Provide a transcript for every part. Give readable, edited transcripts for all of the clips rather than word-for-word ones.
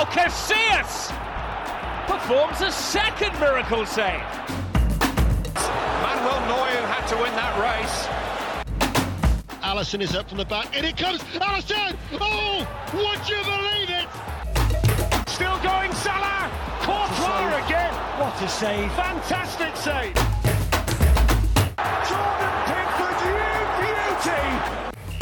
Casillas performs a second miracle save. Manuel Neuer had to win that race. Alisson is up from the back, and it comes, Alisson! Oh, would you believe it? Still going, Salah! Courtois again! What a save. Fantastic save! Jordan Pickford, you beauty!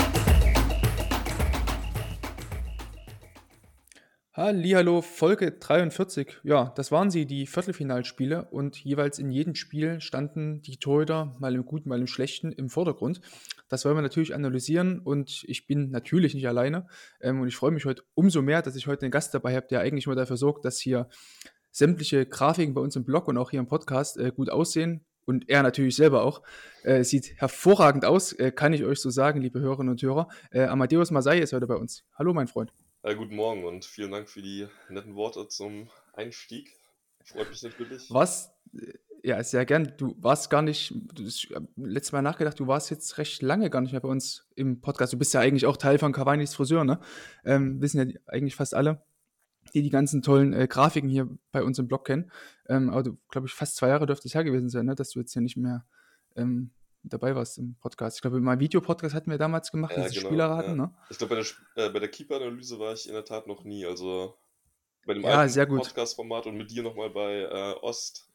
Hallihallo, Folge 43. Ja, das waren sie, die Viertelfinalspiele, und jeweils in jedem Spiel standen die Torhüter, mal im Guten, mal im Schlechten, im Vordergrund. Das wollen wir natürlich analysieren, und ich bin natürlich nicht alleine. Und ich freue mich heute umso mehr, dass ich heute einen Gast dabei habe, der eigentlich nur dafür sorgt, dass hier sämtliche Grafiken bei uns im Blog und auch hier im Podcast gut aussehen. Und er natürlich selber auch. Sieht hervorragend aus, kann ich euch so sagen, liebe Hörerinnen und Hörer. Amadeus Masai ist heute bei uns. Hallo, mein Freund. Guten Morgen und vielen Dank für die netten Worte zum Einstieg. Freut mich natürlich. Was? Ja, sehr gern. Du warst gar nicht, ich habe letztes Mal nachgedacht, du warst jetzt recht lange gar nicht mehr bei uns im Podcast. Du bist ja eigentlich auch Teil von Cavani's Friseur, ne? Wissen ja eigentlich fast alle, die ganzen tollen Grafiken hier bei uns im Blog kennen. Aber du, glaube ich, fast 2 Jahre dürfte es her gewesen sein, ne? Dass du jetzt hier nicht mehr dabei warst im Podcast. Ich glaube, mal Videopodcast hatten wir damals gemacht, Ja, diese genau, Spielerraten, ja. ne? Ich glaube, bei der Keeper-Analyse war ich in der Tat noch nie. Also bei dem Ja, alten sehr gut. Podcast-Format und mit dir nochmal bei Ost.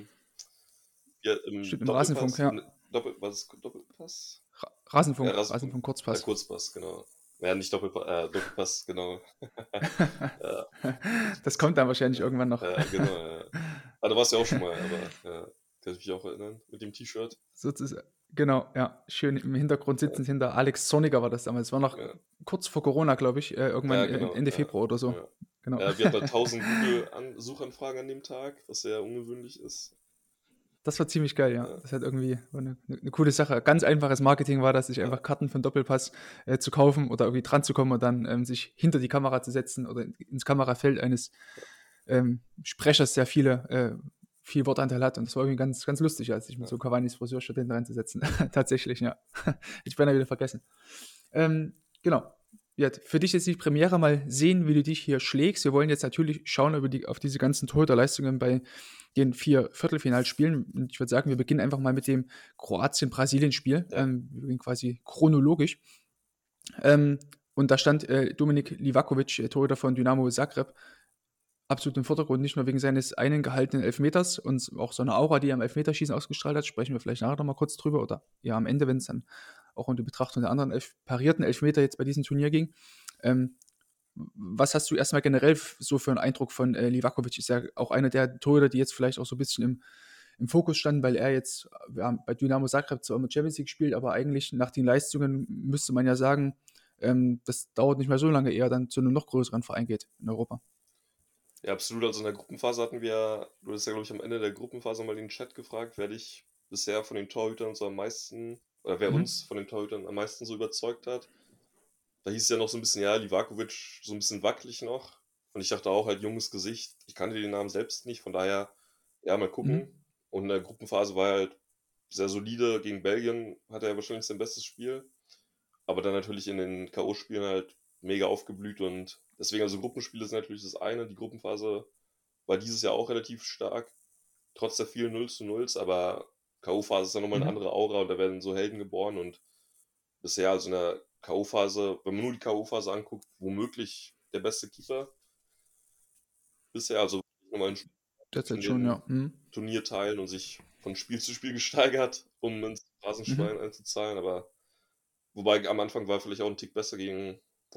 Im Stimmt, im Rasenfunk, ja. Was ist Doppelpass? Rasenfunk, Ja, Rasenfunk Kurzpass. Kurzpass, genau. Ja, nicht Doppelpass, genau. Ja, Das kommt dann wahrscheinlich irgendwann noch. genau, ja. Ah, da warst du ja auch schon mal, aber ja, kann ich mich auch erinnern, mit dem T-Shirt. Sozusagen, genau, ja. Schön im Hintergrund sitzend hinter Alex Sonniger war das damals. Das war noch kurz vor Corona, glaube ich, irgendwann Ja, genau, Ende Februar oder so. Ja. Genau. Wir hatten 1000 Google-Suchanfragen an dem Tag, was sehr ungewöhnlich ist. Das war ziemlich geil, ja. Das hat irgendwie eine coole Sache. Ganz einfaches Marketing war das, sich einfach Karten für einen Doppelpass zu kaufen oder irgendwie dran zu kommen und dann sich hinter die Kamera zu setzen oder ins Kamerafeld eines Sprechers, der viel Wortanteil hat. Und das war irgendwie ganz, ganz lustig, als sich mit so Cavani's Friseurstudenten reinzusetzen. Tatsächlich, ja. Hätte ich beinahe wieder vergessen. Genau. Ja, für dich jetzt die Premiere, mal sehen, wie du dich hier schlägst. Wir wollen jetzt natürlich schauen auf diese ganzen Torhüterleistungen bei den 4 Viertelfinalspielen. Und ich würde sagen, wir beginnen einfach mal mit dem Kroatien-Brasilien-Spiel. Ja. Wir beginnen quasi chronologisch. Und da stand Dominik Livakovic, Torhüter von Dynamo Zagreb, absolut im Vordergrund, nicht nur wegen seines einen gehaltenen Elfmeters und auch so eine Aura, die er am Elfmeterschießen ausgestrahlt hat. Sprechen wir vielleicht nachher nochmal kurz drüber oder ja am Ende, wenn es dann auch um die Betrachtung der anderen parierten Elfmeter jetzt bei diesem Turnier ging. Was hast du erstmal generell so für einen Eindruck von Livakovic? Ist ja auch einer der Torhüter, die jetzt vielleicht auch so ein bisschen im Fokus standen, weil er jetzt bei Dynamo Zagreb zwar immer Champions League spielt, aber eigentlich nach den Leistungen müsste man ja sagen, das dauert nicht mehr so lange, eher dann zu einem noch größeren Verein geht in Europa. Ja, absolut. Also in der Gruppenphase hatten wir, du hast ja, glaube ich, am Ende der Gruppenphase mal den Chat gefragt, wer dich bisher von den Torhütern so am meisten, oder wer uns von den Torhütern am meisten so überzeugt hat. Da hieß es ja noch so ein bisschen, ja, Livakovic so ein bisschen wackelig noch. Und ich dachte auch, halt junges Gesicht. Ich kannte den Namen selbst nicht, von daher, ja, mal gucken. Und in der Gruppenphase war er halt sehr solide. Gegen Belgien hatte er wahrscheinlich sein bestes Spiel. Aber dann natürlich in den K.O.-Spielen halt mega aufgeblüht und deswegen, also Gruppenspiele ist natürlich das eine. Die Gruppenphase war dieses Jahr auch relativ stark, trotz der vielen 0:0s, aber K.O.-Phase ist dann nochmal eine andere Aura und da werden so Helden geboren und bisher, also in der K.O.-Phase, wenn man nur die K.O.-Phase anguckt, womöglich der beste Keeper bisher, also nochmal Derzeit schon, ja. Turnier teilen und sich von Spiel zu Spiel gesteigert, um ins Phrasenschwein einzuzahlen, aber wobei am Anfang war vielleicht auch ein Tick besser gegen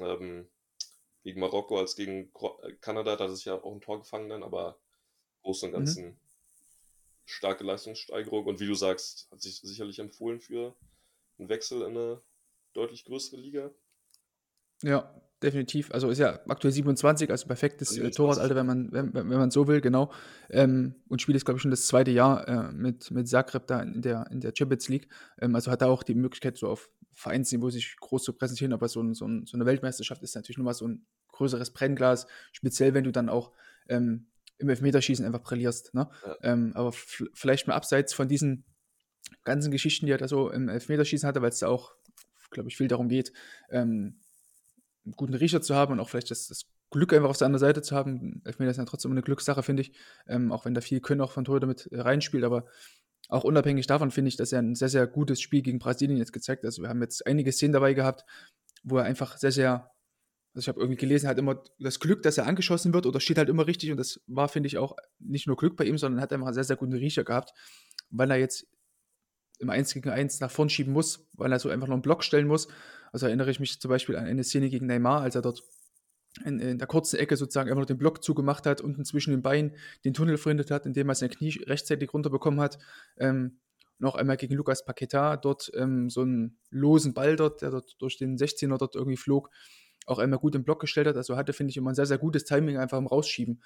Marokko als gegen Kanada, da hat er sich ja auch ein Tor gefangen dann, aber im Großen und Ganzen starke Leistungssteigerung und wie du sagst, hat sich sicherlich empfohlen für einen Wechsel in eine deutlich größere Liga. Ja, definitiv. Also ist ja aktuell 27, also perfektes 27, Torwartalter, wenn man so will, genau. Und spielt jetzt, glaube ich, schon das 2. Jahr mit Zagreb da in der Champions League. Also hat er auch die Möglichkeit, so auf Vereinsniveau sich groß zu präsentieren, aber so eine Weltmeisterschaft ist natürlich nochmal so ein größeres Brennglas, speziell wenn du dann auch im Elfmeterschießen einfach brillierst. Ne? Ja. Aber vielleicht mal abseits von diesen ganzen Geschichten, die er da so im Elfmeterschießen hatte, weil es da auch, glaube ich, viel darum geht, einen guten Riecher zu haben und auch vielleicht das Glück einfach auf seiner Seite zu haben. Elfmeter ist ja trotzdem eine Glückssache, finde ich. Auch wenn da viel Können auch von Torhüter mit reinspielt, aber auch unabhängig davon finde ich, dass er ein sehr, sehr gutes Spiel gegen Brasilien jetzt gezeigt hat. Also wir haben jetzt einige Szenen dabei gehabt, wo er einfach sehr, sehr, also ich habe irgendwie gelesen, er hat immer das Glück, dass er angeschossen wird oder steht halt immer richtig und das war, finde ich, auch nicht nur Glück bei ihm, sondern hat einfach einen sehr, sehr guten Riecher gehabt, weil er jetzt im 1 gegen 1 nach vorn schieben muss, weil er so einfach noch einen Block stellen muss. Also erinnere ich mich zum Beispiel an eine Szene gegen Neymar, als er dort in der kurzen Ecke sozusagen einfach noch den Block zugemacht hat, unten zwischen den Beinen den Tunnel verhindert hat, indem er sein Knie rechtzeitig runterbekommen hat. Noch einmal gegen Lucas Paquetá dort so einen losen Ball dort, der dort durch den 16er dort irgendwie flog, auch einmal gut im Block gestellt hat. Also hatte, finde ich, immer ein sehr, sehr gutes Timing einfach im Rausschieben.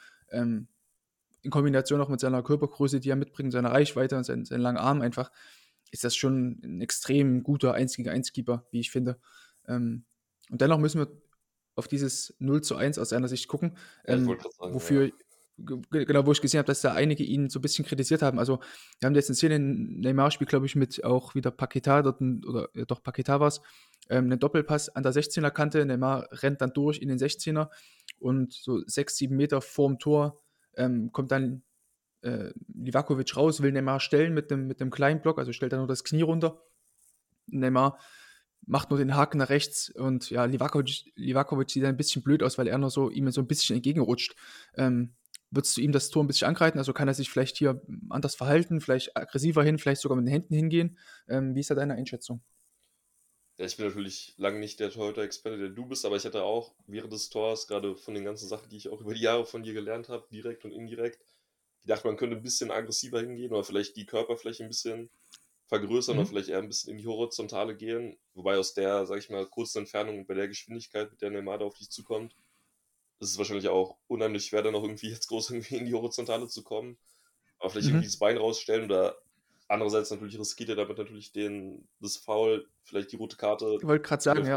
In Kombination auch mit seiner Körpergröße, die er mitbringt, seiner Reichweite und seinen langen Arm einfach, ist das schon ein extrem guter 1 gegen 1 Keeper, wie ich finde. Und dennoch müssen wir auf dieses 0:1 aus seiner Sicht gucken, Ich wollte gerade sagen, wofür, genau, wo ich gesehen habe, dass da einige ihn so ein bisschen kritisiert haben. Also, wir haben jetzt eine Szene in Neymar-Spiel, glaube ich, mit auch wieder Paquetá dort, oder ja, doch, Paquetá war es, einen Doppelpass an der 16er-Kante. Neymar rennt dann durch in den 16er und so 6, 7 Meter vorm Tor kommt dann Livakovic raus, will Neymar stellen mit dem kleinen Block, also stellt er nur das Knie runter. Neymar macht nur den Haken nach rechts und ja, Livakovic sieht ein bisschen blöd aus, weil er nur so ihm so ein bisschen entgegenrutscht. Würdest du ihm das Tor ein bisschen angreifen? Also kann er sich vielleicht hier anders verhalten, vielleicht aggressiver hin, vielleicht sogar mit den Händen hingehen? Wie ist da deine Einschätzung? Ja, ich bin natürlich lange nicht der Torhüter-Experte, der du bist, aber ich hatte auch während des Tors, gerade von den ganzen Sachen, die ich auch über die Jahre von dir gelernt habe, direkt und indirekt, gedacht, man könnte ein bisschen aggressiver hingehen oder vielleicht die Körperfläche ein bisschen vergrößern oder vielleicht eher ein bisschen in die Horizontale gehen. Wobei aus der, sag ich mal, kurzen Entfernung bei der Geschwindigkeit, mit der Neymar da auf dich zukommt, ist es wahrscheinlich auch unheimlich schwer, dann noch irgendwie jetzt groß irgendwie in die Horizontale zu kommen. Aber vielleicht irgendwie das Bein rausstellen oder andererseits natürlich riskiert er damit natürlich das Foul, vielleicht die rote Karte. Ich wollte gerade sagen, ja.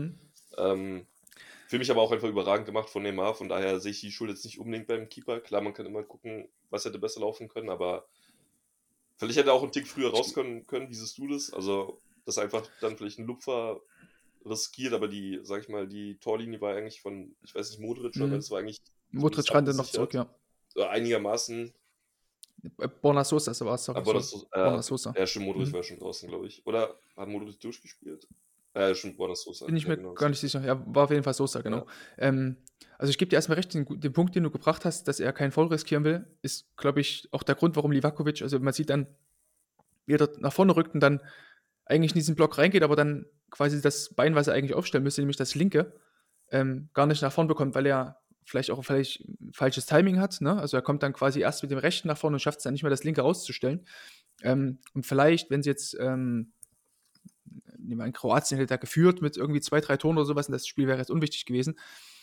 Für mich aber auch einfach überragend gemacht von Neymar, von daher sehe ich die Schuld jetzt nicht unbedingt beim Keeper. Klar, man kann immer gucken, was hätte besser laufen können, aber vielleicht hätte er auch einen Tick früher raus können. Wie siehst du das? Also, dass einfach dann vielleicht ein Lupfer riskiert, aber die, sag ich mal, die Torlinie war eigentlich von, ich weiß nicht, Modric, aber das war eigentlich Modric rannte noch zurück, ja. Einigermaßen. Borna Sosa, so war es doch. Borna Sosa. Ja, stimmt, Modric war schon draußen, glaube ich. Oder hat Modric durchgespielt? Stimmt, Borna Sosa. Bin ich mir gar nicht sicher. Ja, war auf jeden Fall Sosa, genau. Ja. Also ich gebe dir erstmal recht, den Punkt, den du gebracht hast, dass er keinen Foul riskieren will, ist, glaube ich, auch der Grund, warum Livakovic, also man sieht dann, wie er dort nach vorne rückt und dann eigentlich in diesen Block reingeht, aber dann quasi das Bein, was er eigentlich aufstellen müsste, nämlich das linke, gar nicht nach vorne bekommt, weil er vielleicht auch falsches Timing hat, ne? Also er kommt dann quasi erst mit dem rechten nach vorne und schafft es dann nicht mehr, das linke rauszustellen. Und vielleicht, wenn sie jetzt nehmen wir an, Kroatien hätte da geführt mit irgendwie 2, 3 Toren oder sowas und das Spiel wäre jetzt unwichtig gewesen,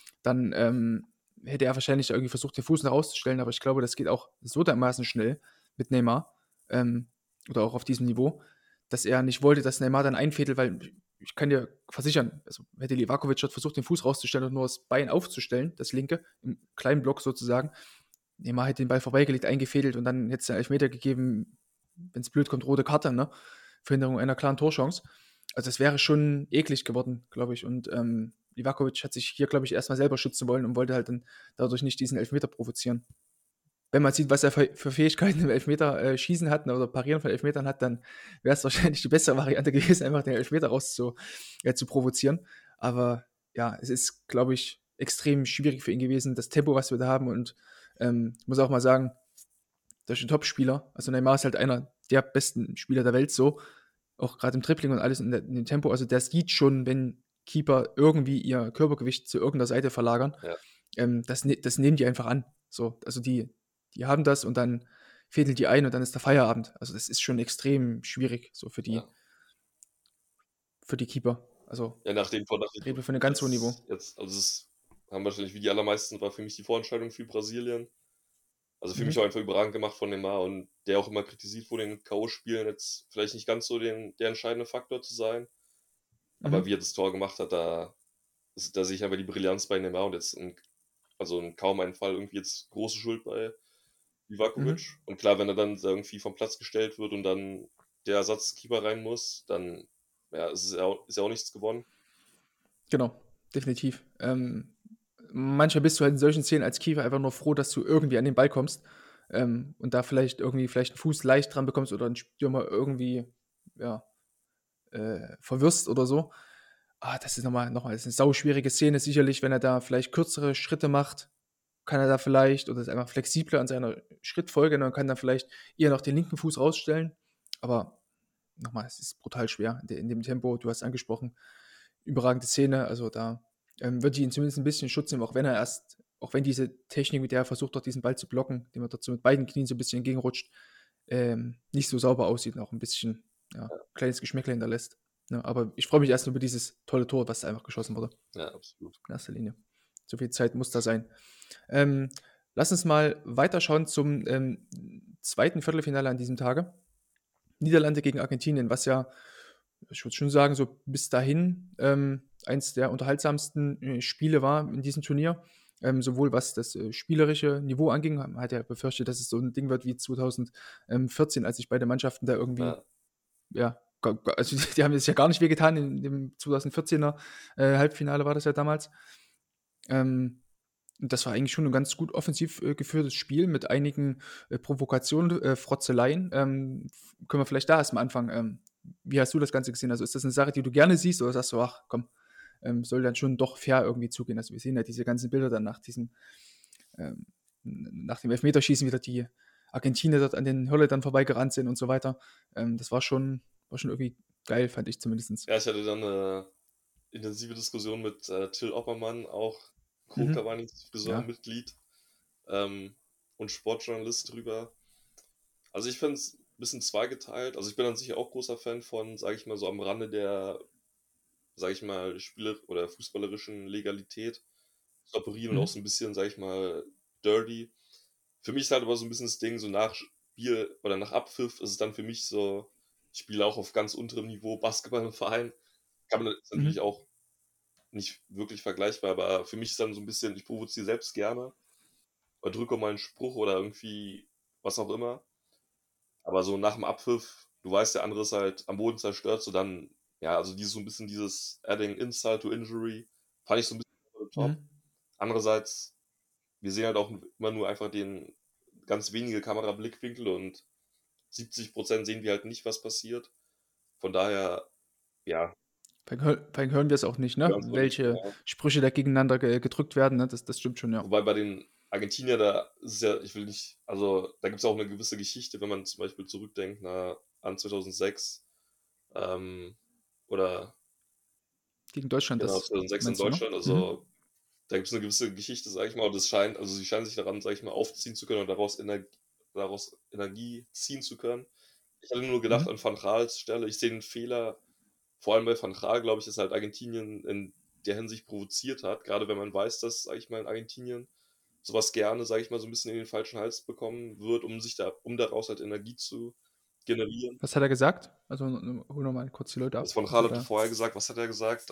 dann hätte er wahrscheinlich irgendwie versucht, den Fuß rauszustellen, aber ich glaube, das geht auch so dermaßen schnell mit Neymar oder auch auf diesem Niveau, dass er nicht wollte, dass Neymar dann einfädelt, weil ich kann dir versichern, also hätte Livakovic dort versucht, den Fuß rauszustellen und nur das Bein aufzustellen, das linke, im kleinen Block sozusagen, Neymar hätte den Ball vorbeigelegt, eingefädelt und dann hätte es einen Elfmeter gegeben, wenn es blöd kommt, rote Karte, ne? Verhinderung einer klaren Torchance. Also das wäre schon eklig geworden, glaube ich. Und Livakovic hat sich hier, glaube ich, erstmal selber schützen wollen und wollte halt dann dadurch nicht diesen Elfmeter provozieren. Wenn man sieht, was er für Fähigkeiten im Elfmeter schießen hat oder parieren von Elfmetern hat, dann wäre es wahrscheinlich die bessere Variante gewesen, einfach den Elfmeter zu provozieren. Aber ja, es ist, glaube ich, extrem schwierig für ihn gewesen, das Tempo, was wir da haben. Und ich muss auch mal sagen, das ist ein Top-Spieler. Also Neymar ist halt einer der besten Spieler der Welt so. Auch gerade im Dribbling und alles in dem Tempo. Also der sieht schon, wenn Keeper irgendwie ihr Körpergewicht zu irgendeiner Seite verlagern. Ja. Das nehmen die einfach an. So, also die haben das und dann fädeln die ein und dann ist der Feierabend. Also das ist schon extrem schwierig so für die Keeper. Also reden wir von einem ganz hohen Niveau. Jetzt, also das haben wahrscheinlich wie die allermeisten, war für mich die Vorentscheidung für Brasilien. Also für mich auch einfach überragend gemacht von Neymar und der auch immer kritisiert wurde in K.O.-Spielen, jetzt vielleicht nicht ganz so der entscheidende Faktor zu sein. Aber wie er das Tor gemacht hat, da sehe ich einfach die Brillanz bei Neymar und jetzt in kaum einem Fall irgendwie jetzt große Schuld bei Livakovic. Und klar, wenn er dann irgendwie vom Platz gestellt wird und dann der Ersatzkeeper rein muss, dann ist ja auch nichts gewonnen. Genau, definitiv. manchmal bist du halt in solchen Szenen als Keeper einfach nur froh, dass du irgendwie an den Ball kommst, und da vielleicht 'n Fuß leicht dran bekommst oder 'n Stürmer irgendwie, ja, verwirrst oder so. Das ist noch mal ist 'ne sauschwierige Szene sicherlich, wenn er da vielleicht kürzere Schritte macht, kann er da vielleicht oder ist einfach flexibler an seiner Schrittfolge, ne, und kann dann vielleicht eher noch den linken Fuß rausstellen. Aber nochmal, es ist brutal schwer in dem Tempo. Du hast angesprochen, überragende Szene. Also da würde ich ihn zumindest ein bisschen Schutz nehmen, auch wenn diese Technik, mit der er versucht hat, diesen Ball zu blocken, dem er dazu mit beiden Knien so ein bisschen entgegenrutscht, nicht so sauber aussieht und auch ein bisschen, ja, kleines Geschmäckle hinterlässt. Ne? Aber ich freue mich erst nur über dieses tolle Tor, was da einfach geschossen wurde, Ja, absolut. in erster Linie. So viel Zeit muss da sein. Ähm, Lass uns mal weiterschauen zum zweiten Viertelfinale an diesem Tage. Niederlande gegen Argentinien, was ja, ich würde schon sagen, so bis dahin eins der unterhaltsamsten Spiele war in diesem Turnier. Sowohl was das spielerische Niveau anging, man hat ja befürchtet, dass es so ein Ding wird wie 2014, als sich beide Mannschaften da irgendwie, Ja. also die haben es ja gar nicht wehgetan, in dem 2014er Halbfinale war das ja damals. Und das war eigentlich schon ein ganz gut offensiv geführtes Spiel mit einigen Provokationen, Frotzeleien. Können wir vielleicht da erstmal anfangen? Wie hast du das Ganze gesehen? Also ist das eine Sache, die du gerne siehst, oder sagst du, ach komm, soll dann schon doch fair irgendwie zugehen? Also wir sehen ja diese ganzen Bilder dann nach dem Elfmeterschießen wieder, die Argentinier dort an den Holländern vorbeigerannt sind und so weiter. Das war schon irgendwie geil, fand ich zumindest. Ja, ich hatte dann eine intensive Diskussion mit Till Oppermann, auch Mhm. Co-Cavani Friseurmitglied und Sportjournalist drüber. Also ich finde es ein bisschen zweigeteilt. Also ich bin an sich auch großer Fan von, sage ich mal, so am Rande der, sage ich mal, oder fußballerischen Legalität zu operieren und auch so ein bisschen, sage ich mal, dirty. Für mich ist halt aber so ein bisschen das Ding, so nach Spiel oder nach Abpfiff ist es dann für mich so, ich spiele auch auf ganz unterem Niveau Basketball im Verein. Ist natürlich auch nicht wirklich vergleichbar, aber für mich ist dann so ein bisschen, ich provoziere selbst gerne oder drücke mal einen Spruch oder irgendwie was auch immer. Aber so nach dem Abpfiff, du weißt, der andere ist halt am Boden zerstört, so dann, ja, also so ein bisschen dieses Adding Insult to Injury, fand ich so ein bisschen over the top. Mhm. Andererseits, wir sehen halt auch immer nur einfach den ganz wenige Kamerablickwinkel und 70% sehen wir halt nicht, was passiert. Von daher, ja, Vor allem hören wir es auch nicht, ne? hören es nur nicht, Welche ja. Sprüche da gegeneinander gedrückt werden, ne? Das stimmt schon, ja. Wobei bei den Argentinier, da ist es ja, ich will nicht, also da gibt es auch eine gewisse Geschichte, wenn man zum Beispiel zurückdenkt an 2006 oder Gegen Deutschland, genau, das 2006 in meinst du, ne? Deutschland. Also da gibt es eine gewisse Geschichte, sag ich mal, und sie scheinen sich daran, sag ich mal, aufziehen zu können und daraus Energie ziehen zu können. Ich hatte nur gedacht an Van Gaals Stelle, ich sehe den Fehler, vor allem bei Van Gaal, glaube ich, dass halt Argentinien in der Hinsicht provoziert hat, gerade wenn man weiß, dass, sag ich mal, in Argentinien sowas gerne, sag ich mal, so ein bisschen in den falschen Hals bekommen wird, um daraus halt Energie zu generieren. Was hat er gesagt? Also hol nochmal kurz die Leute ab. Das Van Gaal hatte vorher gesagt, was hat er gesagt?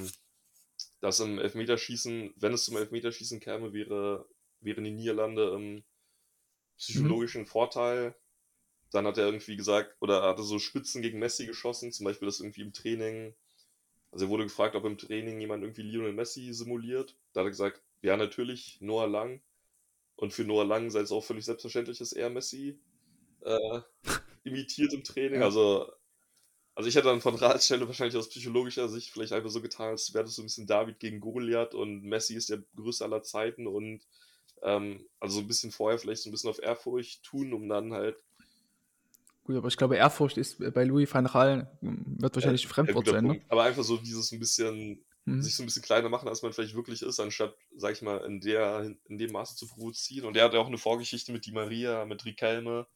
Dass im Elfmeterschießen, wenn es zum Elfmeterschießen käme, wären die Niederlande im psychologischen Vorteil. Dann hat er irgendwie gesagt, oder er hatte so Spitzen gegen Messi geschossen, zum Beispiel, dass irgendwie im Training, also er wurde gefragt, ob im Training jemand irgendwie Lionel Messi simuliert. Da hat er gesagt, ja, natürlich, Noah Lang. Und für Noah Lang sei es auch völlig selbstverständlich, dass er Messi imitiert im Training. Ja. Also ich hätte dann von Rals Stelle wahrscheinlich aus psychologischer Sicht vielleicht einfach so getan, als wäre das so ein bisschen David gegen Goliath und Messi ist der größte aller Zeiten und also so ein bisschen vorher vielleicht so ein bisschen auf Ehrfurcht tun, um dann halt. Gut, aber ich glaube, Ehrfurcht ist bei Louis van Gaal, wird wahrscheinlich ein Fremdwort guter sein, ne? Punkt. Aber einfach so dieses ein bisschen, sich so ein bisschen kleiner machen, als man vielleicht wirklich ist, anstatt, sag ich mal, in dem Maße zu provozieren. Und er hat ja auch eine Vorgeschichte mit Di Maria, mit Riquelme.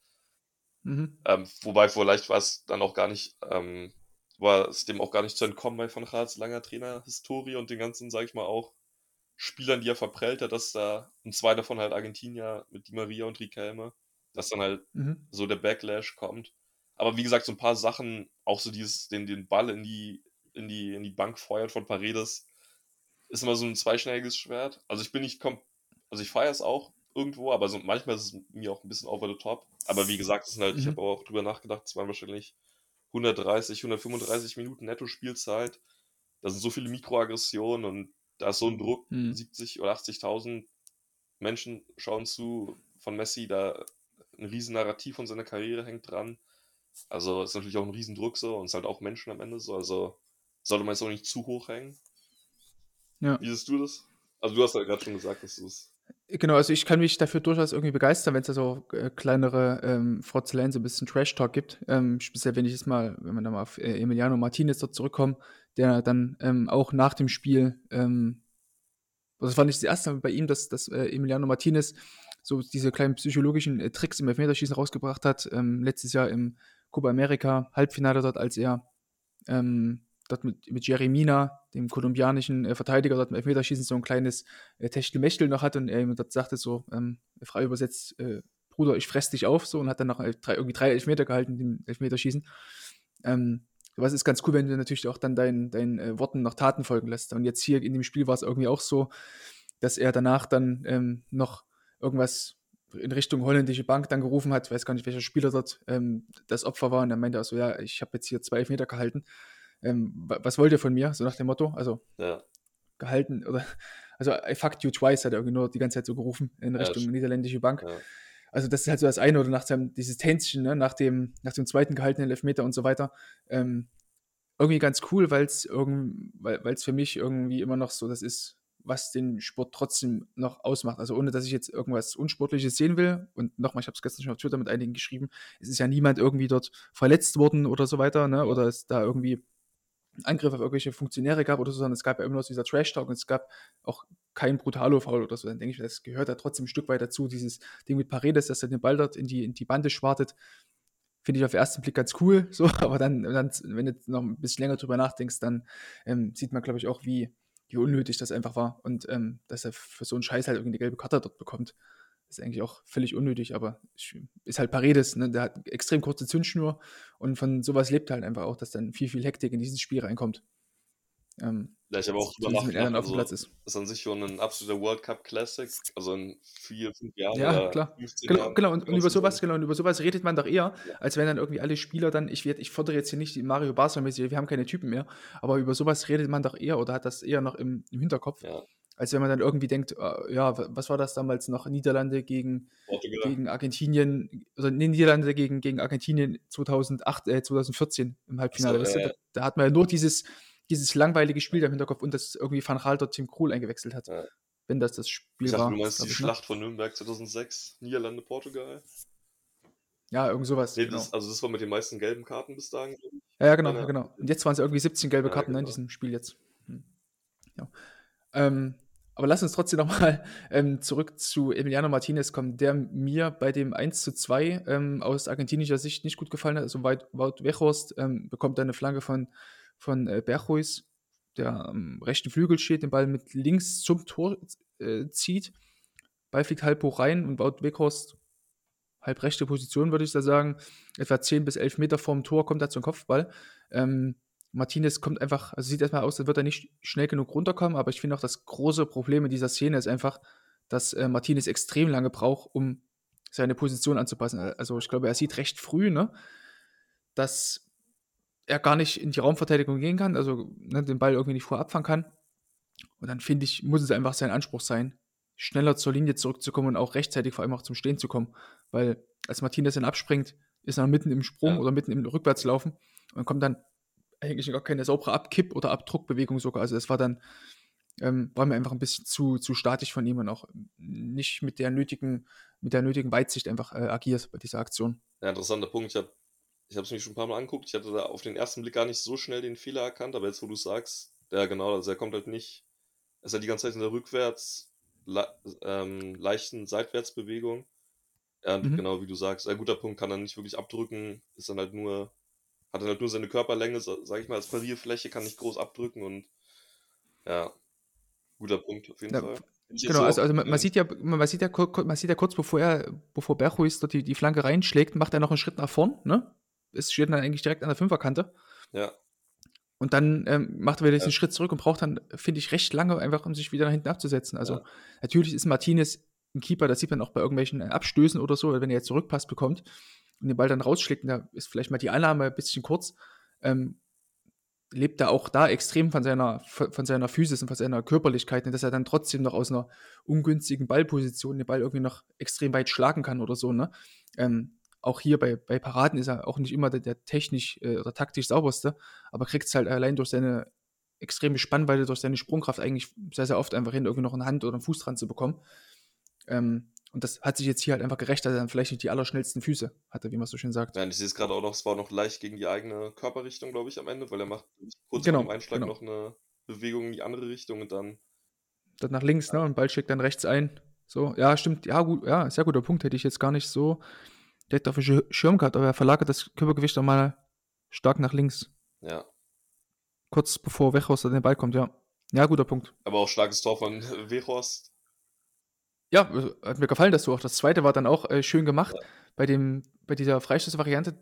Wobei vielleicht war es dann auch gar nicht, war es dem auch gar nicht zu entkommen bei Van Gaals langer Trainerhistorie und den ganzen, sag ich mal, auch Spielern, die er verprellt hat, dass da, und zwei davon halt Argentinier mit Di Maria und Riquelme, dass dann halt so der Backlash kommt. Aber wie gesagt, so ein paar Sachen, auch so den Ball in die Bank feuert von Paredes, ist immer so ein zweischneidiges Schwert. Also ich feiere es auch irgendwo, aber so manchmal ist es mir auch ein bisschen over the top. Aber wie gesagt, es sind halt, ich habe auch drüber nachgedacht, es waren wahrscheinlich 135 Minuten Netto-Spielzeit. Da sind so viele Mikroaggressionen und da ist so ein Druck, Hm. 70 oder 80.000 Menschen schauen zu von Messi, da ein riesen Narrativ von seiner Karriere hängt dran. Also ist natürlich auch ein Riesendruck so und es ist halt auch Menschen am Ende so, also sollte man jetzt auch nicht zu hoch hängen. Ja. Wie siehst du das? Also du hast ja gerade schon gesagt, dass du es... Genau, also ich kann mich dafür durchaus irgendwie begeistern, wenn es da so kleinere Frotzeleien, so ein bisschen Trash-Talk gibt. Speziell wenn man da mal auf Emiliano Martinez dort zurückkommt, der dann auch nach dem Spiel, also das war nicht das erste Mal bei ihm, dass Emiliano Martinez so diese kleinen psychologischen Tricks im Elfmeterschießen rausgebracht hat. Letztes Jahr im Copa America Halbfinale dort, als er dort mit Jeremina, dem kolumbianischen Verteidiger, dort im Elfmeterschießen so ein kleines Techtelmechtel noch hat und er ihm dort sagte so, frei übersetzt, Bruder, ich fress dich auf, so, und hat dann noch irgendwie 3 Elfmeter gehalten im Elfmeterschießen. Was ist ganz cool, wenn du natürlich auch dann deinen Worten noch Taten folgen lässt. Und jetzt hier in dem Spiel war es irgendwie auch so, dass er danach dann noch irgendwas in Richtung holländische Bank dann gerufen hat, ich weiß gar nicht, welcher Spieler dort das Opfer war, und er meinte also, ja, ich habe jetzt hier 2 Elfmeter gehalten. Was wollt ihr von mir? So nach dem Motto, also Ja, gehalten oder, also I fucked you twice, hat er irgendwie nur die ganze Zeit so gerufen in Richtung niederländische Bank. ja. Also das ist halt so das eine, oder nach dieses Tänzchen, ne, nach dem zweiten gehaltenen Elfmeter und so weiter. Irgendwie ganz cool, weil es für mich irgendwie immer noch so das ist, was den Sport trotzdem noch ausmacht. Also ohne, dass ich jetzt irgendwas Unsportliches sehen will. Und nochmal, ich habe es gestern schon auf Twitter mit einigen geschrieben, es ist ja niemand irgendwie dort verletzt worden oder so weiter, ne? Oder es da irgendwie Angriff auf irgendwelche Funktionäre gab oder so, sondern es gab ja immer noch dieser Trash-Talk und es gab auch kein Brutalo-Foul oder so. Dann denke ich, das gehört ja trotzdem ein Stück weit dazu, dieses Ding mit Paredes, dass er den Ball dort in die Bande schwartet. Finde ich auf den ersten Blick ganz cool, so, aber dann, wenn du noch ein bisschen länger drüber nachdenkst, dann sieht man, glaube ich, auch, wie unnötig das einfach war und dass er für so einen Scheiß halt irgendwie eine gelbe Karte dort bekommt. Das ist eigentlich auch völlig unnötig, aber ist halt Paredes, ne? Der hat extrem kurze Zündschnur und von sowas lebt halt einfach auch, dass dann viel, viel Hektik in dieses Spiel reinkommt. Ja, ich habe auch drüber zumindest wenn er dann nachgedacht, auf dem Platz also ist. ist an sich schon ein absoluter World Cup Classic, also in 4, 5 Jahren Ja, oder klar. 15 Genau, Jahren. genau. Und über trotzdem sowas, über sowas redet man doch eher, Ja. als wenn dann irgendwie alle Spieler dann, ich fordere jetzt hier nicht die Mario Basler-mäßig, wir haben keine Typen mehr, aber über sowas redet man doch eher oder hat das eher noch im Hinterkopf, Ja, als wenn man dann irgendwie denkt, ja, was war das damals noch? Niederlande gegen Portugal. Argentinien, also Niederlande gegen Argentinien 2014 im Halbfinale. Achso, Weißt du? ja. Da hat man ja nur dieses langweilige Spiel da im Hinterkopf und dass irgendwie Van Gaal dort Tim Krul eingewechselt hat, Ja. wenn das Spiel Ich dachte, war. du meinst glaub die ich, ne? Schlacht von Nürnberg 2006, Niederlande, Portugal. Ja, irgend sowas. Nee, Genau. das war mit den meisten gelben Karten bis dahin, glaub ich. Ja, genau, Ja. genau. Und jetzt waren es irgendwie 17 gelbe Ja, Karten, ne, in genau. diesem Spiel jetzt. Ja. Aber lass uns trotzdem nochmal zurück zu Emiliano Martinez kommen, der mir bei dem 1:2 aus argentinischer Sicht nicht gut gefallen hat. Also Wout Weghorst bekommt eine Flanke von Berghuis, der am rechten Flügel steht, den Ball mit links zum Tor zieht. Ball fliegt halb hoch rein und Wout Weghorst, halb rechte Position, würde ich da sagen, etwa 10 bis 11 Meter vorm Tor kommt er zum Kopfball. Martinez kommt einfach, also sieht erstmal aus, als wird er nicht schnell genug runterkommen, aber ich finde auch, das große Problem in dieser Szene ist einfach, dass Martinez extrem lange braucht, um seine Position anzupassen. Also ich glaube, er sieht recht früh, ne, dass er gar nicht in die Raumverteidigung gehen kann, also ne, den Ball irgendwie nicht vorher abfangen kann. Und dann finde ich, muss es einfach sein Anspruch sein, schneller zur Linie zurückzukommen und auch rechtzeitig vor allem auch zum Stehen zu kommen. Weil als Martinez dann abspringt, ist er mitten im Sprung oder mitten im Rückwärtslaufen und kommt dann eigentlich gar keine saubere Abkipp- oder Abdruckbewegung sogar. Also das war dann, war mir einfach ein bisschen zu statisch von ihm und auch nicht mit der nötigen Weitsicht einfach agiert bei dieser Aktion. Ja, interessanter Punkt. Ich habe es mir schon ein paar Mal angeguckt. Ich hatte da auf den ersten Blick gar nicht so schnell den Fehler erkannt, aber jetzt, wo du es sagst, ja genau, also er kommt halt nicht, er ist halt die ganze Zeit in der leichten Seitwärtsbewegung. Ja, und genau wie du sagst, ein guter Punkt, kann er nicht wirklich abdrücken, ist dann halt nur, hat dann halt nur seine Körperlänge, sag ich mal, als Parierfläche, kann nicht groß abdrücken und ja, guter Punkt auf jeden Ja, Fall. genau, also man sieht ja kurz bevor Berghuis dort die Flanke reinschlägt, macht er noch einen Schritt nach vorn, ne? Es steht dann eigentlich direkt an der Fünferkante. Ja. Und dann macht er wieder diesen Schritt zurück und braucht dann, finde ich, recht lange, einfach um sich wieder nach hinten abzusetzen. Also natürlich ist Martinez ein Keeper, das sieht man auch bei irgendwelchen Abstößen oder so, wenn er jetzt Zurückpass bekommt und den Ball dann rausschlägt, da ist vielleicht mal die Annahme ein bisschen kurz. lebt er auch da extrem von seiner Physis und von seiner Körperlichkeit, ne, dass er dann trotzdem noch aus einer ungünstigen Ballposition den Ball irgendwie noch extrem weit schlagen kann oder so, ne? Auch hier bei Paraden ist er auch nicht immer der technisch oder taktisch sauberste, aber kriegt es halt allein durch seine extreme Spannweite, durch seine Sprungkraft eigentlich sehr, sehr oft einfach hin, irgendwie noch eine Hand oder einen Fuß dran zu bekommen. Und das hat sich jetzt hier halt einfach gerecht, dass er dann vielleicht nicht die allerschnellsten Füße hatte, wie man so schön sagt. Ja, und ich sehe es gerade auch noch, es war noch leicht gegen die eigene Körperrichtung, glaube ich, am Ende, weil er macht kurz vor Genau, dem Einschlag genau. noch eine Bewegung in die andere Richtung und dann, Dann nach links, ne? Und Ball schlägt dann rechts ein. So, ja, stimmt. Ja, gut, ja, sehr guter Punkt. Hätte ich jetzt gar nicht so direkt auf den Schirm gehabt, aber er verlagert das Körpergewicht dann mal stark nach links. ja. Kurz bevor Weghorst an den Ball kommt, ja. Ja, guter Punkt. Aber auch starkes Tor von Weghorst. Ja, hat mir gefallen, dass du auch das zweite war dann auch schön gemacht. Ja. Bei dieser Freistoßvariante,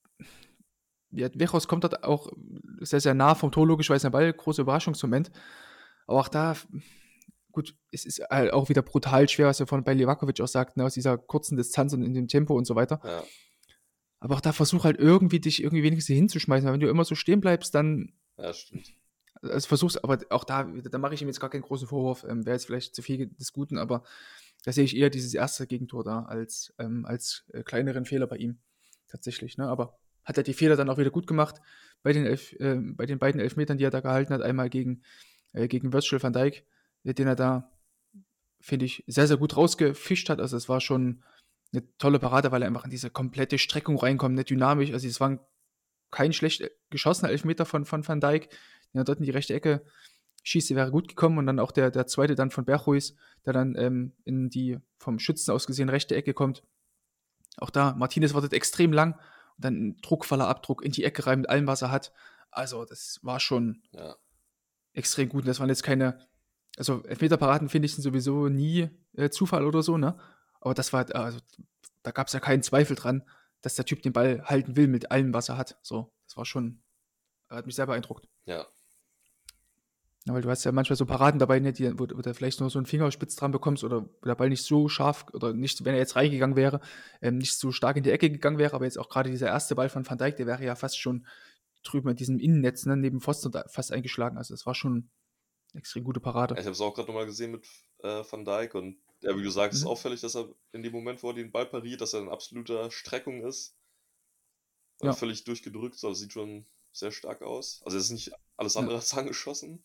ja, Weghorst kommt dort auch sehr, sehr nah vom Tor, logischerweise der Ball, große Überraschungsmoment. Aber auch da, gut, es ist halt auch wieder brutal schwer, was er bei Livakovic auch sagt, ne, aus dieser kurzen Distanz und in dem Tempo und so weiter. Ja. Aber auch da versuch halt irgendwie dich irgendwie wenigstens hinzuschmeißen, weil wenn du immer so stehen bleibst, dann Ja, stimmt. also versuch's, aber auch da mache ich ihm jetzt gar keinen großen Vorwurf, wäre jetzt vielleicht zu viel des Guten, aber da sehe ich eher dieses erste Gegentor da als kleineren Fehler bei ihm tatsächlich, ne? Aber hat er die Fehler dann auch wieder gut gemacht bei den beiden Elfmetern, die er da gehalten hat, einmal gegen Virgil van Dijk, den er da, finde ich, sehr, sehr gut rausgefischt hat. Also es war schon eine tolle Parade, weil er einfach in diese komplette Streckung reinkommt, nicht dynamisch. Also es war kein schlecht geschossener Elfmeter von Van Dijk, den er dort in die rechte Ecke schießt, der wäre gut gekommen. Und dann auch der zweite dann von Berghuis, der dann in die vom Schützen aus gesehen rechte Ecke kommt. Auch da, Martinez wartet extrem lang und dann ein druckvoller Abdruck in die Ecke rein mit allem, was er hat. Also das war schon extrem gut. Und das waren jetzt keine, also Elfmeterparaden finde ich sind sowieso nie Zufall oder so, ne? Aber das war, also da gab es ja keinen Zweifel dran, dass der Typ den Ball halten will mit allem, was er hat. So, das war schon, hat mich sehr beeindruckt. Ja. Ja, weil du hast ja manchmal so Paraden dabei, ne, wo du vielleicht nur so einen Fingerspitz dran bekommst oder wo der Ball nicht so scharf oder nicht, wenn er jetzt reingegangen wäre, nicht so stark in die Ecke gegangen wäre, aber jetzt auch gerade dieser erste Ball von Van Dijk, der wäre ja fast schon drüben in diesem Innennetz, ne, neben Pfosten fast eingeschlagen. Also es war schon eine extrem gute Parade. Ich habe es auch gerade nochmal gesehen mit Van Dijk und ja, wie du sagst, ist auffällig, dass er in dem Moment, wo er den Ball pariert, dass er in absoluter Streckung ist. Ja. Völlig durchgedrückt, so, das sieht schon sehr stark aus. Also es ist nicht alles andere als angeschossen.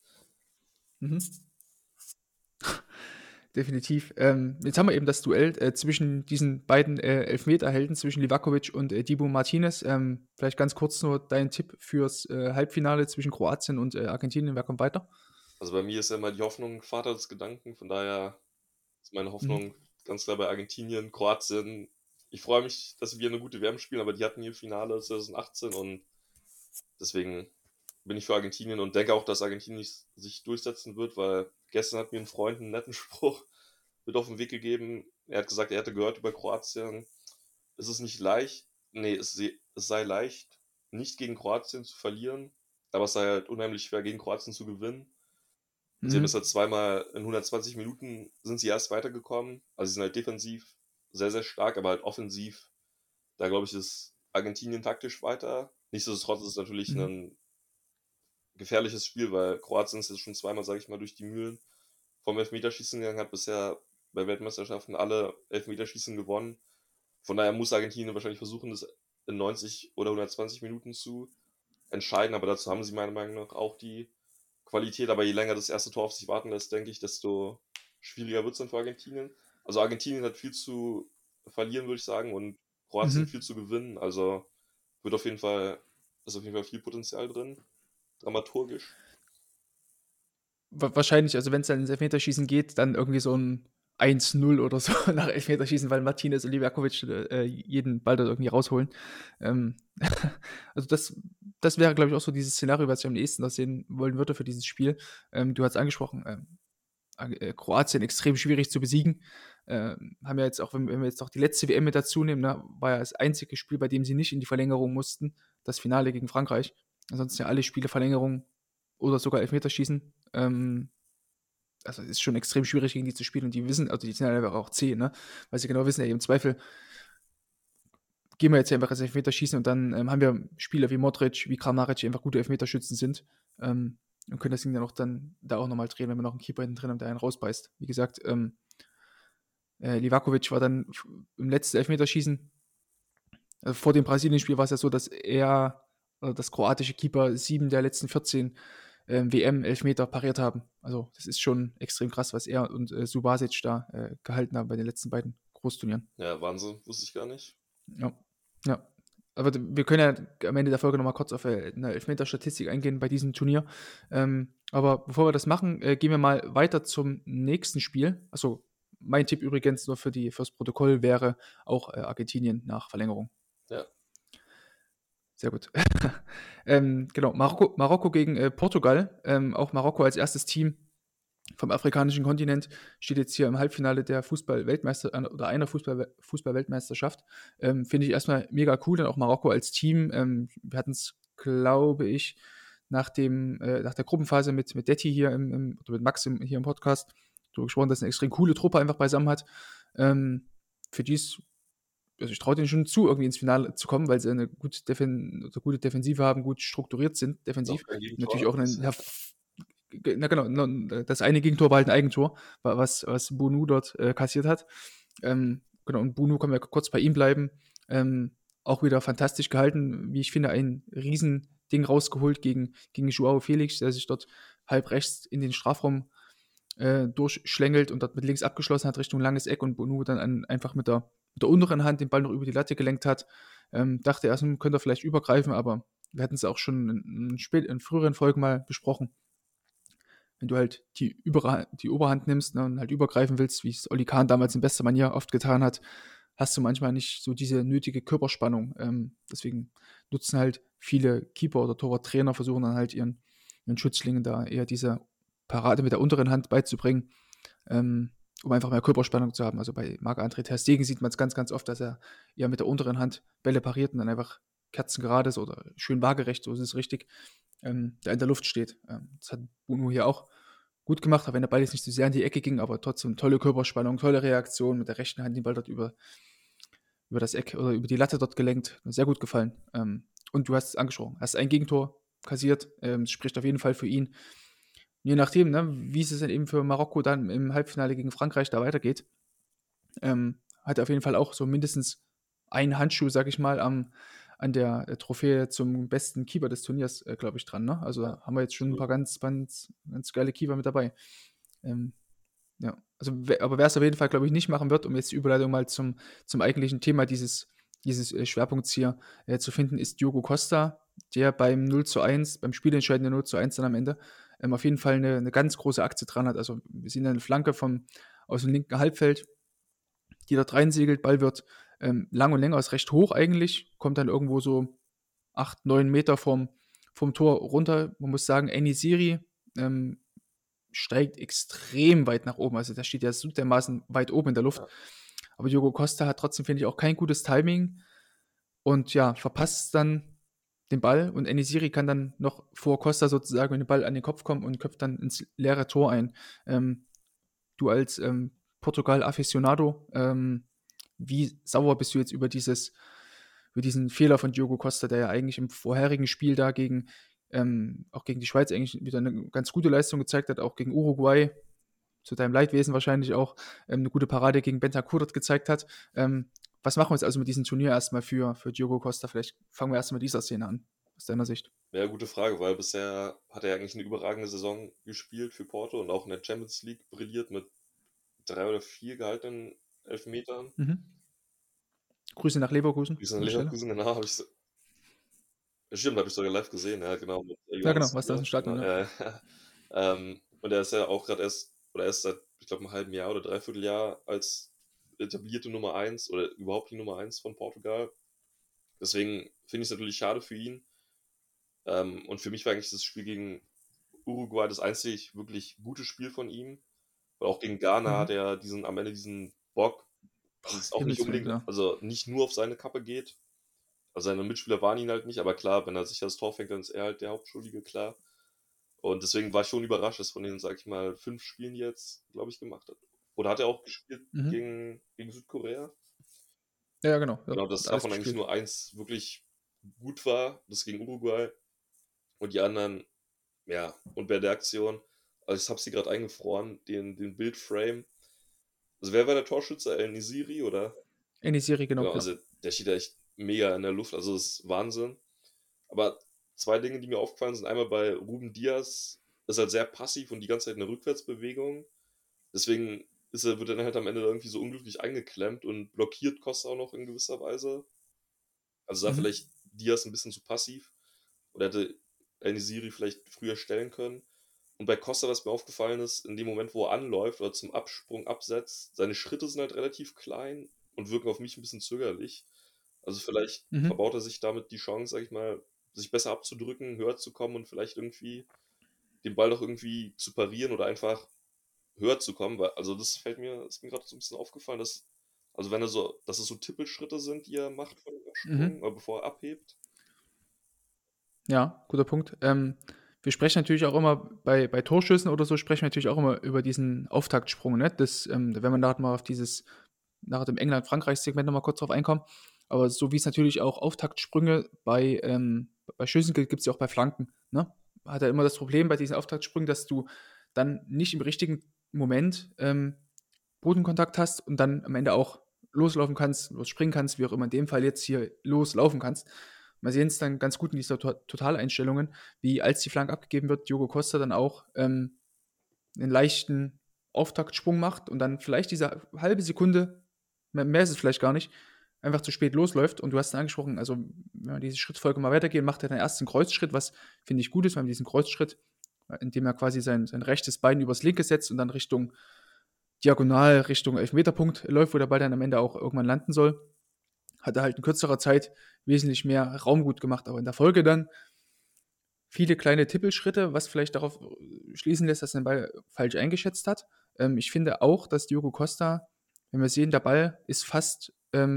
Definitiv. Jetzt haben wir eben das Duell zwischen diesen beiden Elfmeterhelden, zwischen Livakovic und Dibu Martinez. Vielleicht ganz kurz nur dein Tipp fürs Halbfinale zwischen Kroatien und Argentinien. Wer kommt weiter? Also bei mir ist ja immer die Hoffnung Vater des Gedanken. Von daher ist meine Hoffnung ganz klar bei Argentinien. Kroatien, ich freue mich, dass wir eine gute WM spielen, aber die hatten ihr Finale 2018 und deswegen bin ich für Argentinien und denke auch, dass Argentinien sich durchsetzen wird, weil gestern hat mir ein Freund einen netten Spruch mit auf den Weg gegeben. Er hat gesagt, er hätte gehört über Kroatien, es ist nicht leicht, es sei leicht, nicht gegen Kroatien zu verlieren, aber es sei halt unheimlich schwer, gegen Kroatien zu gewinnen. Sie haben es halt zweimal in 120 Minuten sind sie erst weitergekommen, also sie sind halt defensiv sehr, sehr stark, aber halt offensiv, da glaube ich, ist Argentinien taktisch weiter. Nichtsdestotrotz ist es natürlich ein gefährliches Spiel, weil Kroatien ist jetzt schon zweimal, sage ich mal, durch die Mühlen vom Elfmeterschießen gegangen, hat bisher bei Weltmeisterschaften alle Elfmeterschießen gewonnen. Von daher muss Argentinien wahrscheinlich versuchen, das in 90 oder 120 Minuten zu entscheiden, aber dazu haben sie meiner Meinung nach auch die Qualität, aber je länger das erste Tor auf sich warten lässt, denke ich, desto schwieriger wird es dann für Argentinien. Also Argentinien hat viel zu verlieren, würde ich sagen, und Kroatien viel zu gewinnen, also ist auf jeden Fall viel Potenzial drin. Dramaturgisch. Wahrscheinlich, also wenn es dann ins Elfmeterschießen geht, dann irgendwie so ein 1-0 oder so nach Elfmeterschießen, weil Martinez und Livakovic jeden Ball dort irgendwie rausholen. Also das wäre, glaube ich, auch so dieses Szenario, was ich am nächsten noch sehen wollen würde für dieses Spiel. Du hast angesprochen, Kroatien extrem schwierig zu besiegen. Haben ja jetzt auch, wenn wir jetzt auch die letzte WM mit dazu nehmen, ne, war ja das einzige Spiel, bei dem sie nicht in die Verlängerung mussten, das Finale gegen Frankreich. Ansonsten ja alle Spiele Verlängerung oder sogar Elfmeterschießen. Also es ist schon extrem schwierig, gegen die zu spielen. Und die wissen, also die sind ja einfach auch zäh, ne? Weil sie genau wissen, ja, im Zweifel gehen wir jetzt einfach ins Elfmeterschießen und dann haben wir Spieler wie Modric, wie Kramaric, die einfach gute Elfmeterschützen sind. und können das Ding dann auch nochmal drehen, wenn wir noch einen Keeper hinten drin haben, der einen rausbeißt. Wie gesagt, Livakovic war dann im letzten Elfmeterschießen, also vor dem Brasilien-Spiel war es ja so, dass das kroatische Keeper 7 der letzten 14 WM-Elfmeter pariert haben. Also das ist schon extrem krass, was er und Subasic da gehalten haben bei den letzten beiden Großturnieren. Ja, Wahnsinn, wusste ich gar nicht. Ja, ja. Aber wir können ja am Ende der Folge nochmal kurz auf eine Elfmeter-Statistik eingehen bei diesem Turnier. Aber bevor wir das machen, gehen wir mal weiter zum nächsten Spiel. Also mein Tipp übrigens nur fürs Protokoll wäre auch Argentinien nach Verlängerung. Ja. Sehr gut. Genau, Marokko gegen Portugal. Auch Marokko als erstes Team vom afrikanischen Kontinent steht jetzt hier im Halbfinale der einer Fußball-Weltmeisterschaft. Finde ich erstmal mega cool, dann auch Marokko als Team. Wir hatten es, glaube ich, nach der Gruppenphase mit Detti hier oder mit Max hier im Podcast darüber gesprochen, dass eine extrem coole Truppe einfach beisammen hat. Für die ist, also ich traue denen schon zu, irgendwie ins Finale zu kommen, weil sie eine gute Defensive haben, gut strukturiert sind, defensiv. Natürlich auch das eine Gegentor war halt ein Eigentor, was Bounou dort kassiert hat. Genau, und Bounou, können wir kurz bei ihm bleiben. Auch wieder fantastisch gehalten, wie ich finde, ein Riesending rausgeholt gegen Joao Felix, der sich dort halb rechts in den Strafraum durchschlängelt und dort mit links abgeschlossen hat Richtung langes Eck und Bounou dann einfach mit der unteren Hand den Ball noch über die Latte gelenkt hat. Dachte erst, könnte er vielleicht übergreifen, aber wir hatten es auch schon in früheren Folgen mal besprochen. Wenn du halt die Oberhand nimmst, ne, und halt übergreifen willst, wie es Oli Kahn damals in bester Manier oft getan hat, hast du manchmal nicht so diese nötige Körperspannung. Deswegen nutzen halt viele Keeper oder Torwarttrainer, versuchen dann halt ihren Schützlingen da eher diese Parade mit der unteren Hand beizubringen, um einfach mehr Körperspannung zu haben. Also bei Marc-André ter Stegen sieht man es ganz, ganz oft, dass er eher mit der unteren Hand Bälle pariert und dann einfach kerzengerades oder schön waagerecht, so ist es richtig, da in der Luft steht. Das hat Bounou hier auch gut gemacht, auch wenn der Ball jetzt nicht so sehr in die Ecke ging, aber trotzdem tolle Körperspannung, tolle Reaktion, mit der rechten Hand den Ball dort über das Eck oder über die Latte dort gelenkt. Sehr gut gefallen. Und du hast es angesprochen, hast ein Gegentor kassiert, spricht auf jeden Fall für ihn. Je nachdem, ne, wie es dann eben für Marokko dann im Halbfinale gegen Frankreich da weitergeht, hat er auf jeden Fall auch so mindestens einen Handschuh, sag ich mal, an der Trophäe zum besten Keeper des Turniers, glaube ich, dran. Ne? Also haben wir jetzt schon ein paar ganz, ganz, ganz geile Keeper mit dabei. Ja, also aber wer es auf jeden Fall, glaube ich, nicht machen wird, um jetzt die Überleitung mal zum eigentlichen Thema dieses Schwerpunkts hier zu finden, ist Diogo Costa, der beim 0:1, beim spielentscheidenden 0:1 dann am Ende auf jeden Fall eine ganz große Aktie dran hat. Also wir sehen eine Flanke aus dem linken Halbfeld, die dort reinsegelt, Ball wird lang und länger, ist recht hoch eigentlich, kommt dann irgendwo so 8, 9 Meter vom Tor runter. Man muss sagen, En-Nesyri steigt extrem weit nach oben, also der steht ja so dermaßen weit oben in der Luft. Ja. Aber Diogo Costa hat trotzdem, finde ich, auch kein gutes Timing und ja, verpasst dann den Ball und En-Nesyri kann dann noch vor Costa sozusagen mit dem Ball an den Kopf kommen und köpft dann ins leere Tor ein. Du als Portugal-Afficionado, wie sauer bist du jetzt über diesen Fehler von Diogo Costa, der ja eigentlich im vorherigen Spiel da auch gegen die Schweiz eigentlich wieder eine ganz gute Leistung gezeigt hat, auch gegen Uruguay, zu deinem Leidwesen wahrscheinlich auch, eine gute Parade gegen Bentancur dort gezeigt hat. Was machen wir jetzt also mit diesem Turnier erstmal für Diogo Costa? Vielleicht fangen wir erstmal mit dieser Szene an, aus deiner Sicht. Ja, gute Frage, weil bisher hat er eigentlich eine überragende Saison gespielt für Porto und auch in der Champions League brilliert mit 3 oder 4 gehaltenen Elfmetern. Mhm. Grüße nach Leverkusen. Grüße nach Leverkusen, genau. Stimmt, habe ich sogar live gesehen, ja, genau. Ja, genau, was da ist ein Stadion. Und er ist ja auch gerade erst seit, ich glaube, einem halben Jahr oder Dreivierteljahr als etablierte Nummer 1 oder überhaupt die Nummer 1 von Portugal. Deswegen finde ich es natürlich schade für ihn. Und für mich war eigentlich das Spiel gegen Uruguay das einzig wirklich gute Spiel von ihm. Weil auch gegen Ghana hat er am Ende diesen Bock, das auch nicht unbedingt, also nicht nur auf seine Kappe geht. Also seine Mitspieler waren ihn halt nicht, aber klar, wenn er sich das Tor fängt, dann ist er halt der Hauptschuldige, klar. Und deswegen war ich schon überrascht, dass von den, sag ich mal, 5 Spielen jetzt, glaube ich, gemacht hat. Oder hat er auch gespielt gegen Südkorea? Ja, genau. Genau, dass davon eigentlich nur eins wirklich gut war, das gegen Uruguay. Und die anderen Ja, und bei der Aktion, also ich habe sie gerade eingefroren, den Bildframe. Also wer war der Torschütze? El-Nesiri, oder? In die Serie, genau, Genau, ja. also der steht da echt mega in der Luft, also das ist Wahnsinn. Aber zwei Dinge, die mir aufgefallen sind, einmal bei Ruben Diaz, ist halt sehr passiv und die ganze Zeit eine Rückwärtsbewegung. Deswegen wird er dann halt am Ende irgendwie so unglücklich eingeklemmt und blockiert Costa auch noch in gewisser Weise. Also da Mhm. vielleicht Diaz ein bisschen zu passiv. Oder hätte El-Nesiri vielleicht früher stellen können. Und bei Costa, was mir aufgefallen ist, in dem Moment, wo er anläuft oder zum Absprung absetzt, seine Schritte sind halt relativ klein und wirken auf mich ein bisschen zögerlich. Also vielleicht Mhm. verbaut er sich damit die Chance, sag ich mal, sich besser abzudrücken, höher zu kommen und vielleicht irgendwie den Ball doch irgendwie zu parieren oder einfach höher zu kommen. Weil, also das ist mir gerade so ein bisschen aufgefallen, dass, also wenn er so, dass es so Tippelschritte sind, die er macht vor dem Mhm. Sprung, oder bevor er abhebt. Ja, guter Punkt. Wir sprechen natürlich auch immer bei Torschüssen oder so, sprechen wir natürlich auch immer über diesen Auftaktsprung, ne? Da werden wir nachher mal auf nach dem England-Frankreich-Segment nochmal kurz drauf einkommen. Aber so wie es natürlich auch Auftaktsprünge bei Schüssen gibt, gibt es ja auch bei Flanken, ne? Hat er immer das Problem bei diesen Auftaktsprüngen, dass du dann nicht im richtigen Moment Bodenkontakt hast und dann am Ende auch loslaufen kannst, losspringen kannst, wie auch immer in dem Fall jetzt hier loslaufen kannst. Wir sehen es dann ganz gut in dieser Totaleinstellungen, wie als die Flanke abgegeben wird, Diogo Costa dann auch einen leichten Auftaktsprung macht und dann vielleicht diese halbe Sekunde, mehr ist es vielleicht gar nicht, einfach zu spät losläuft. Und du hast es angesprochen, also wenn wir diese Schrittfolge mal weitergehen, macht er dann erst einen Kreuzschritt, was finde ich gut ist, weil diesen Kreuzschritt, indem er quasi sein rechtes Bein übers linke setzt und dann diagonal Richtung Elfmeterpunkt läuft, wo der Ball dann am Ende auch irgendwann landen soll, hat er halt in kürzerer Zeit wesentlich mehr Raum gut gemacht, aber in der Folge dann viele kleine Tippelschritte, was vielleicht darauf schließen lässt, dass er den Ball falsch eingeschätzt hat. Ich finde auch, dass Diogo Costa, wenn wir sehen, der Ball ist fast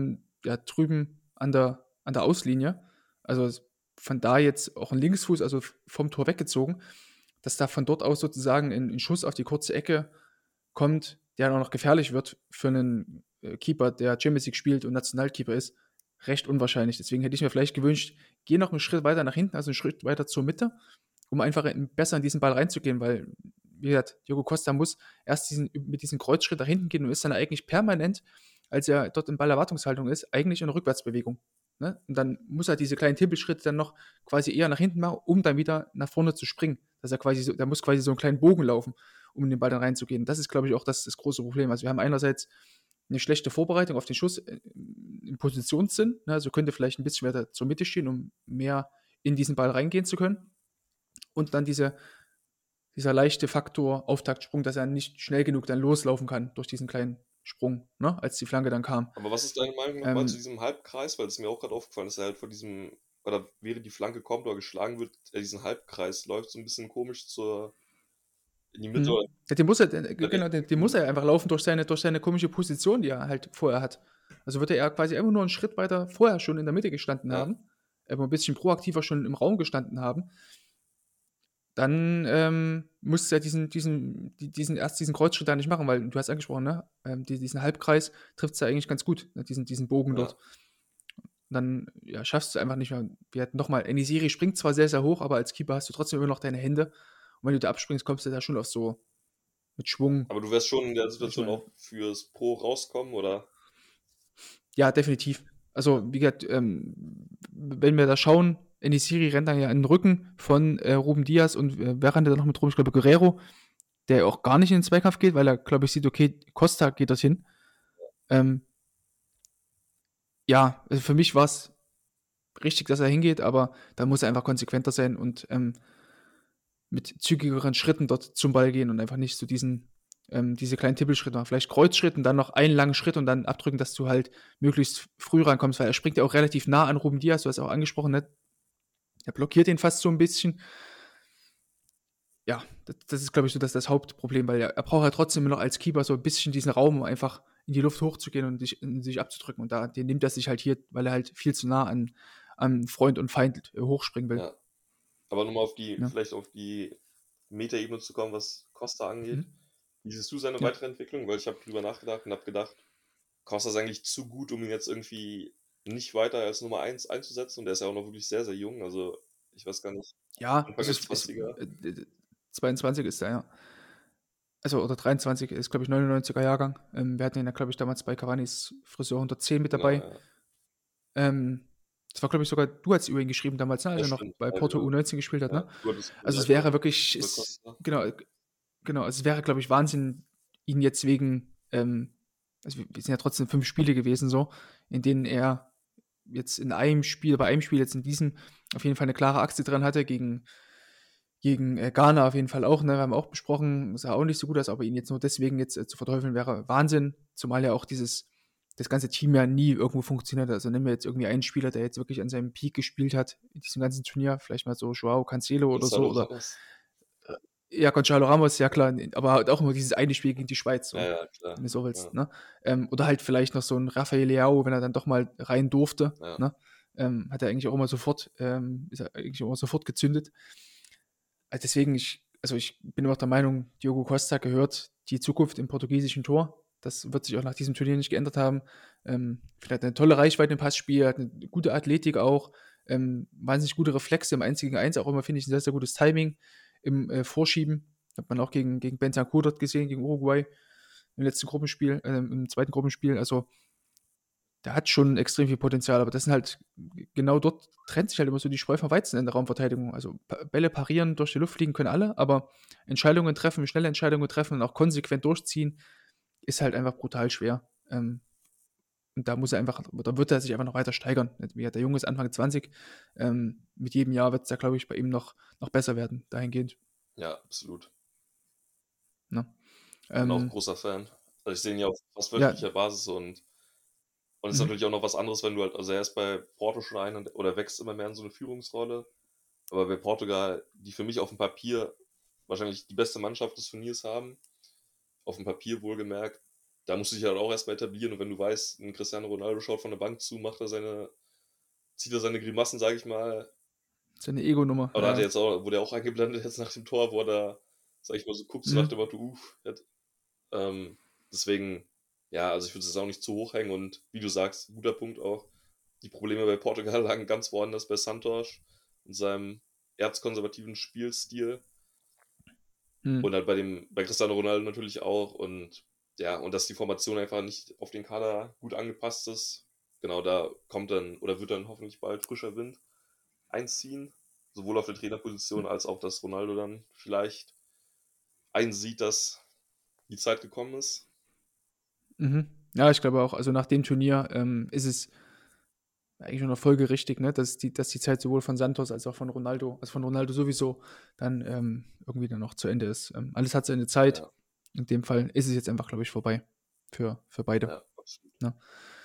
drüben an der Auslinie, also von da jetzt auch ein Linksfuß, also vom Tor weggezogen, dass da von dort aus sozusagen ein Schuss auf die kurze Ecke kommt, der dann auch noch gefährlich wird für einen Keeper, der Champions League spielt und Nationalkeeper ist, recht unwahrscheinlich. Deswegen hätte ich mir vielleicht gewünscht, geh noch einen Schritt weiter nach hinten, also einen Schritt weiter zur Mitte, um einfach besser in diesen Ball reinzugehen, weil, wie gesagt, Diogo Costa muss erst mit diesem Kreuzschritt nach hinten gehen und ist dann eigentlich permanent, als er dort in Ballerwartungshaltung ist, eigentlich in einer Rückwärtsbewegung. Ne? Und dann muss er diese kleinen Tippelschritte dann noch quasi eher nach hinten machen, um dann wieder nach vorne zu springen. Dass er quasi der muss quasi so einen kleinen Bogen laufen, um in den Ball dann reinzugehen. Das ist, glaube ich, auch das große Problem. Also wir haben einerseits eine schlechte Vorbereitung auf den Schuss im Positionssinn. Ne? Also könnte vielleicht ein bisschen weiter zur Mitte stehen, um mehr in diesen Ball reingehen zu können. Und dann dieser leichte Faktor Auftaktsprung, dass er nicht schnell genug dann loslaufen kann durch diesen kleinen Sprung, ne? Als die Flanke dann kam. Aber was ist deine Meinung nochmal zu diesem Halbkreis? Weil es mir auch gerade aufgefallen ist, er halt vor diesem, oder während die Flanke kommt oder geschlagen wird, er diesen Halbkreis läuft so ein bisschen komisch in die Mitte. Mhm. Ja, den muss er einfach laufen durch seine komische Position, die er halt vorher hat. Also würde er quasi einfach nur einen Schritt weiter vorher schon in der Mitte gestanden Ja. haben, aber ein bisschen proaktiver schon im Raum gestanden haben, dann muss er diesen Kreuzschritt da nicht machen, weil du hast angesprochen, ne? Diesen Halbkreis trifft es ja eigentlich ganz gut, ne? Diesen Bogen dort. Dann schaffst du einfach nicht mehr. Wir hatten nochmal, En-Nesyri springt zwar sehr, sehr hoch, aber als Keeper hast du trotzdem immer noch deine Hände. Und wenn du da abspringst, kommst du da schon auf so mit Schwung. Aber du wärst schon in der Situation auch fürs Pro rauskommen, oder? Ja, definitiv. Also, wie gesagt, wenn wir da schauen, En-Nesyri rennt dann ja in den Rücken von Ruben Diaz und wer rennt da noch mit rum? Ich glaube, Guerrero, der auch gar nicht in den Zweikampf geht, weil er, glaube ich, sieht, okay, Costa geht dorthin. Also für mich war es richtig, dass er hingeht, aber da muss er einfach konsequenter sein und mit zügigeren Schritten dort zum Ball gehen und einfach nicht so diese kleinen Tippelschritte machen. Vielleicht Kreuzschritt und dann noch einen langen Schritt und dann abdrücken, dass du halt möglichst früh rankommst, weil er springt ja auch relativ nah an Ruben Diaz, du hast auch angesprochen, ne? Er blockiert ihn fast so ein bisschen. Ja, das ist, glaube ich, so das Hauptproblem, weil er braucht ja trotzdem noch als Keeper so ein bisschen diesen Raum, um einfach in die Luft hochzugehen und sich abzudrücken. Und den nimmt er sich halt hier, weil er halt viel zu nah an Freund und Feind hochspringen will. Ja. Aber nochmal vielleicht auf die Metaebene zu kommen, was Costa angeht. Mhm. Wie siehst du seine weitere Entwicklung? Weil ich habe drüber nachgedacht und habe gedacht, Costa ist eigentlich zu gut, um ihn jetzt irgendwie nicht weiter als Nummer 1 einzusetzen. Und er ist ja auch noch wirklich sehr, sehr jung. Also Ich weiß gar nicht. Ja, Anfang also ist Passliga. 22 ist er, ja. Also, oder 23 ist, glaube ich, 99er Jahrgang. Wir hatten ihn ja, glaube ich, damals bei Cavanis Friseur 110 mit Genau, dabei. ja. Das war, glaube ich, sogar, du hast über ihn geschrieben damals, ne, als Ja, er noch stimmt. bei Ja, Porto genau. U19 gespielt hat, ne? Ja, du hattest Also, es gesagt, wäre wirklich, Rui Costa. genau, also es wäre, glaube ich, Wahnsinn, ihn jetzt wegen, also wir sind ja trotzdem 5 Spiele gewesen so, in denen er jetzt bei einem Spiel jetzt in diesem auf jeden Fall eine klare Aktie dran hatte, gegen Ghana auf jeden Fall auch, ne? Wir haben auch besprochen, sah auch nicht so gut aus, aber ihn jetzt nur deswegen jetzt zu verteufeln wäre Wahnsinn, zumal ja auch das ganze Team ja nie irgendwo funktioniert hat. Also nehmen wir jetzt irgendwie einen Spieler, der jetzt wirklich an seinem Peak gespielt hat in diesem ganzen Turnier, vielleicht mal so Joao Cancelo oder so, Gonzalo oder Ramos. ja, Gonzalo Ramos, ja klar, aber halt auch immer dieses eine Spiel gegen die Schweiz, so, Ja, ja, klar. wenn du so willst, Ja. ne? Oder halt vielleicht noch so ein Rafael Leao, wenn er dann doch mal rein durfte, Ja. ne? Hat er eigentlich auch immer sofort, ist er eigentlich immer sofort gezündet. Also deswegen, ich bin immer noch der Meinung, Diogo Costa gehört die Zukunft im portugiesischen Tor. Das wird sich auch nach diesem Turnier nicht geändert haben. Vielleicht eine tolle Reichweite im Passspiel, hat eine gute Athletik auch, wahnsinnig gute Reflexe im 1 gegen 1, auch immer, finde ich, ein sehr, sehr gutes Timing im Vorschieben. Hat man auch gegen Bentancur dort gesehen, gegen Uruguay im letzten Gruppenspiel, im zweiten Gruppenspiel. Also der hat schon extrem viel Potenzial, aber das sind halt, genau dort trennt sich halt immer so die Spreu vom Weizen in der Raumverteidigung. Also Bälle parieren, durch die Luft fliegen können alle, aber Entscheidungen treffen, schnelle Entscheidungen treffen und auch konsequent durchziehen, ist halt einfach brutal schwer. Und da wird er sich einfach noch weiter steigern. Der Junge ist Anfang 20. Mit jedem Jahr wird es da, glaube ich, bei ihm noch besser werden, dahingehend. Ja, absolut. Ne? Bin auch ein großer Fan. Also ich sehe ihn ja auf fast Ja. wöchentlicher Basis und es ist natürlich auch noch was anderes, wenn du halt, also er ist bei Porto schon oder wächst immer mehr in so eine Führungsrolle. Aber bei Portugal, die für mich auf dem Papier wahrscheinlich die beste Mannschaft des Turniers haben, auf dem Papier wohlgemerkt, da musst du dich halt auch erstmal etablieren. Und wenn du weißt, ein Cristiano Ronaldo schaut von der Bank zu, zieht er seine Grimassen, sage ich mal. Seine Ego-Nummer. Aber da wurde er auch eingeblendet jetzt nach dem Tor, wo er da, sag ich mal, so guckt, so nach dem Motto, deswegen, ja, also ich würde es auch nicht zu hoch hängen und wie du sagst, guter Punkt auch, die Probleme bei Portugal lagen ganz woanders bei Santos und seinem erzkonservativen Spielstil und halt bei Cristiano Ronaldo natürlich auch und ja, und dass die Formation einfach nicht auf den Kader gut angepasst ist, genau, da wird dann hoffentlich bald frischer Wind einziehen, sowohl auf der Trainerposition als auch, dass Ronaldo dann vielleicht einsieht, dass die Zeit gekommen ist. Ja, ich glaube auch, also nach dem Turnier ist es eigentlich schon noch folgerichtig, ne, dass die Zeit sowohl von Santos als auch von Ronaldo, also von Ronaldo sowieso, dann irgendwie dann noch zu Ende ist. Alles hat seine Zeit. Ja. In dem Fall ist es jetzt einfach, glaube ich, vorbei für beide. Ja, absolut. Ja.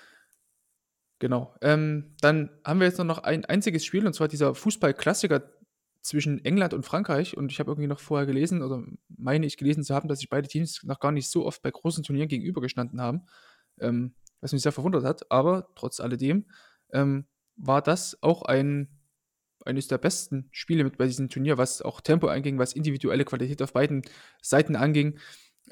Genau. Dann haben wir jetzt noch ein einziges Spiel, und zwar dieser Fußball-Klassiker zwischen England und Frankreich. Und ich habe irgendwie noch vorher gelesen, oder meine ich gelesen zu haben, dass sich beide Teams noch gar nicht so oft bei großen Turnieren gegenübergestanden haben, was mich sehr verwundert hat. Aber trotz alledem war das auch eines der besten Spiele mit bei diesem Turnier, was auch Tempo anging, was individuelle Qualität auf beiden Seiten anging.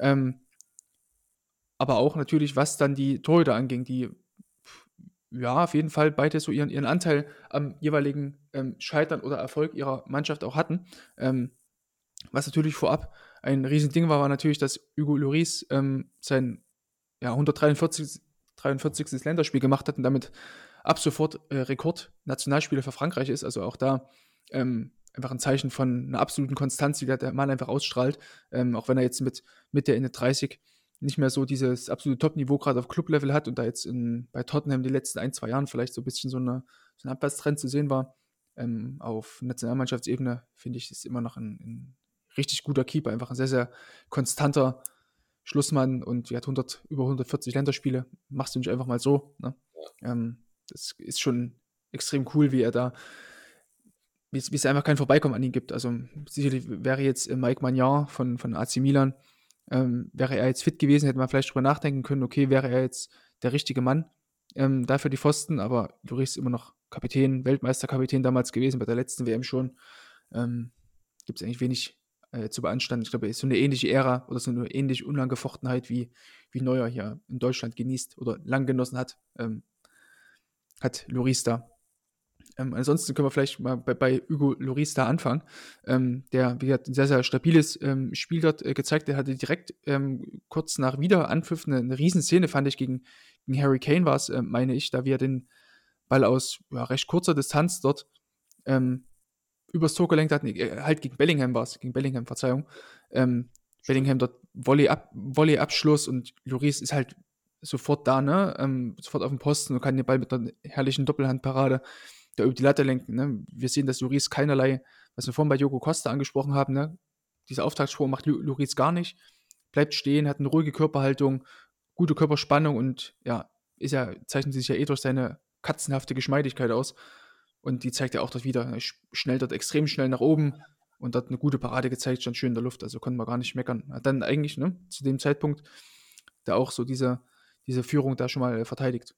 Aber auch natürlich, was dann die Torhüter anging, die ja auf jeden Fall beide so ihren Anteil am jeweiligen Scheitern oder Erfolg ihrer Mannschaft auch hatten. Was natürlich vorab ein Riesending war natürlich, dass Hugo Lloris sein 143. Länderspiel gemacht hat und damit ab sofort Rekord-Nationalspieler für Frankreich ist. Also auch da einfach ein Zeichen von einer absoluten Konstanz, die der Mann einfach ausstrahlt. Auch wenn er jetzt mit der Ende 30 nicht mehr so dieses absolute Top-Niveau gerade auf Club-Level hat und da jetzt bei Tottenham die letzten 1-2 Jahren vielleicht so ein bisschen so ein Abwärtstrend zu sehen war. Auf Nationalmannschaftsebene finde ich, ist immer noch ein richtig guter Keeper, einfach ein sehr, sehr konstanter Schlussmann und hat über 140 Länderspiele. Machst du nicht einfach mal so. Ne? Das ist schon extrem cool, wie es einfach kein Vorbeikommen an ihn gibt. Also sicherlich wäre jetzt Mike Maignan von AC Milan, wäre er jetzt fit gewesen, hätte man vielleicht drüber nachdenken können, okay, wäre er jetzt der richtige Mann dafür die Pfosten, aber Lloris ist immer noch Kapitän, Weltmeisterkapitän damals gewesen, bei der letzten WM schon. Gibt es eigentlich wenig zu beanstanden. Ich glaube, er ist so eine ähnliche Ära oder so eine ähnliche Unangefochenheit, wie Neuer hier in Deutschland genießt oder lang genossen hat Lloris da. Ansonsten können wir vielleicht mal bei Hugo Lloris da anfangen, der, wie gesagt, ein sehr, sehr stabiles Spiel dort gezeigt. Der hatte direkt kurz nach Wiederanpfiff eine Riesenszene, fand ich, gegen Harry Kane war es, meine ich, da wie er den Ball aus recht kurzer Distanz dort übers Tor gelenkt hat. Halt gegen Bellingham war es, Verzeihung. Bellingham dort Volley-Abschluss und Lloris ist halt sofort da, ne? Sofort auf dem Posten und kann den Ball mit einer herrlichen Doppelhandparade da über die Latte lenken. Ne? Wir sehen, dass Lloris keinerlei, was wir vorhin bei Diogo Costa angesprochen haben, ne? Diese Auftaktsprung macht Lloris gar nicht. Bleibt stehen, hat eine ruhige Körperhaltung, gute Körperspannung und zeichnet sich ja durch seine katzenhafte Geschmeidigkeit aus. Und die zeigt er auch dort wieder. Schnell dort extrem schnell nach oben und dort eine gute Parade gezeigt, stand schön in der Luft. Also konnten wir gar nicht meckern. Hat dann eigentlich, ne, zu dem Zeitpunkt da auch so diese Führung da schon mal verteidigt.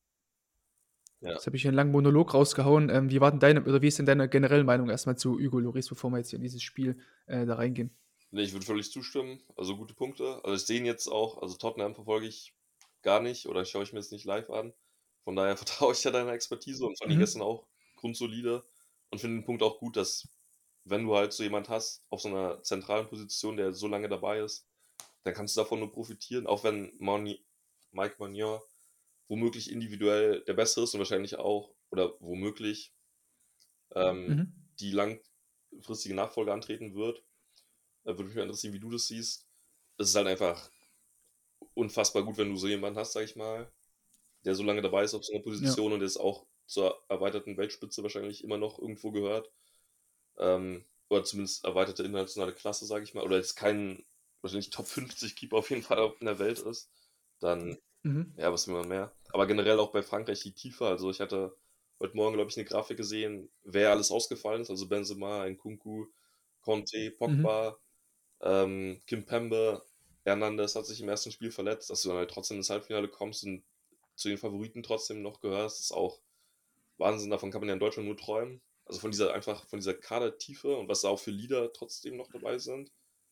Ja. Jetzt habe ich einen langen Monolog rausgehauen. Wie ist denn deine generelle Meinung erstmal zu Hugo Lloris, bevor wir jetzt hier in dieses Spiel da reingehen? Nee, ich würde völlig zustimmen. Also gute Punkte. Also ich sehe ihn jetzt auch, also Tottenham verfolge ich gar nicht oder schaue ich mir jetzt nicht live an. Von daher vertraue ich ja deiner Expertise und fand ihn gestern auch grundsolide und finde den Punkt auch gut, dass wenn du halt so jemand hast auf so einer zentralen Position, der so lange dabei ist, dann kannst du davon nur profitieren, auch wenn Mike Maignan womöglich individuell der Bessere ist und wahrscheinlich auch, oder womöglich die langfristige Nachfolge antreten wird. Da würde mich mal interessieren, wie du das siehst. Es ist halt einfach unfassbar gut, wenn du so jemanden hast, sag ich mal, der so lange dabei ist auf so einer Position und der ist auch zur erweiterten Weltspitze wahrscheinlich immer noch irgendwo gehört. Oder zumindest erweiterte internationale Klasse, sag ich mal. Oder jetzt kein wahrscheinlich Top 50 Keeper auf jeden Fall in der Welt ist. Dann, was will man mehr. Aber generell auch bei Frankreich die Tiefe. Also ich hatte heute Morgen, glaube ich, eine Grafik gesehen, wer alles ausgefallen ist. Also Benzema, Nkunku, Conte, Pogba, Kimpembe, Hernandez hat sich im ersten Spiel verletzt. Dass du dann halt trotzdem ins Halbfinale kommst und zu den Favoriten trotzdem noch gehörst, ist auch Wahnsinn. Davon kann man ja in Deutschland nur träumen. Also von dieser Kadertiefe und was da auch für Lieder trotzdem noch dabei sind.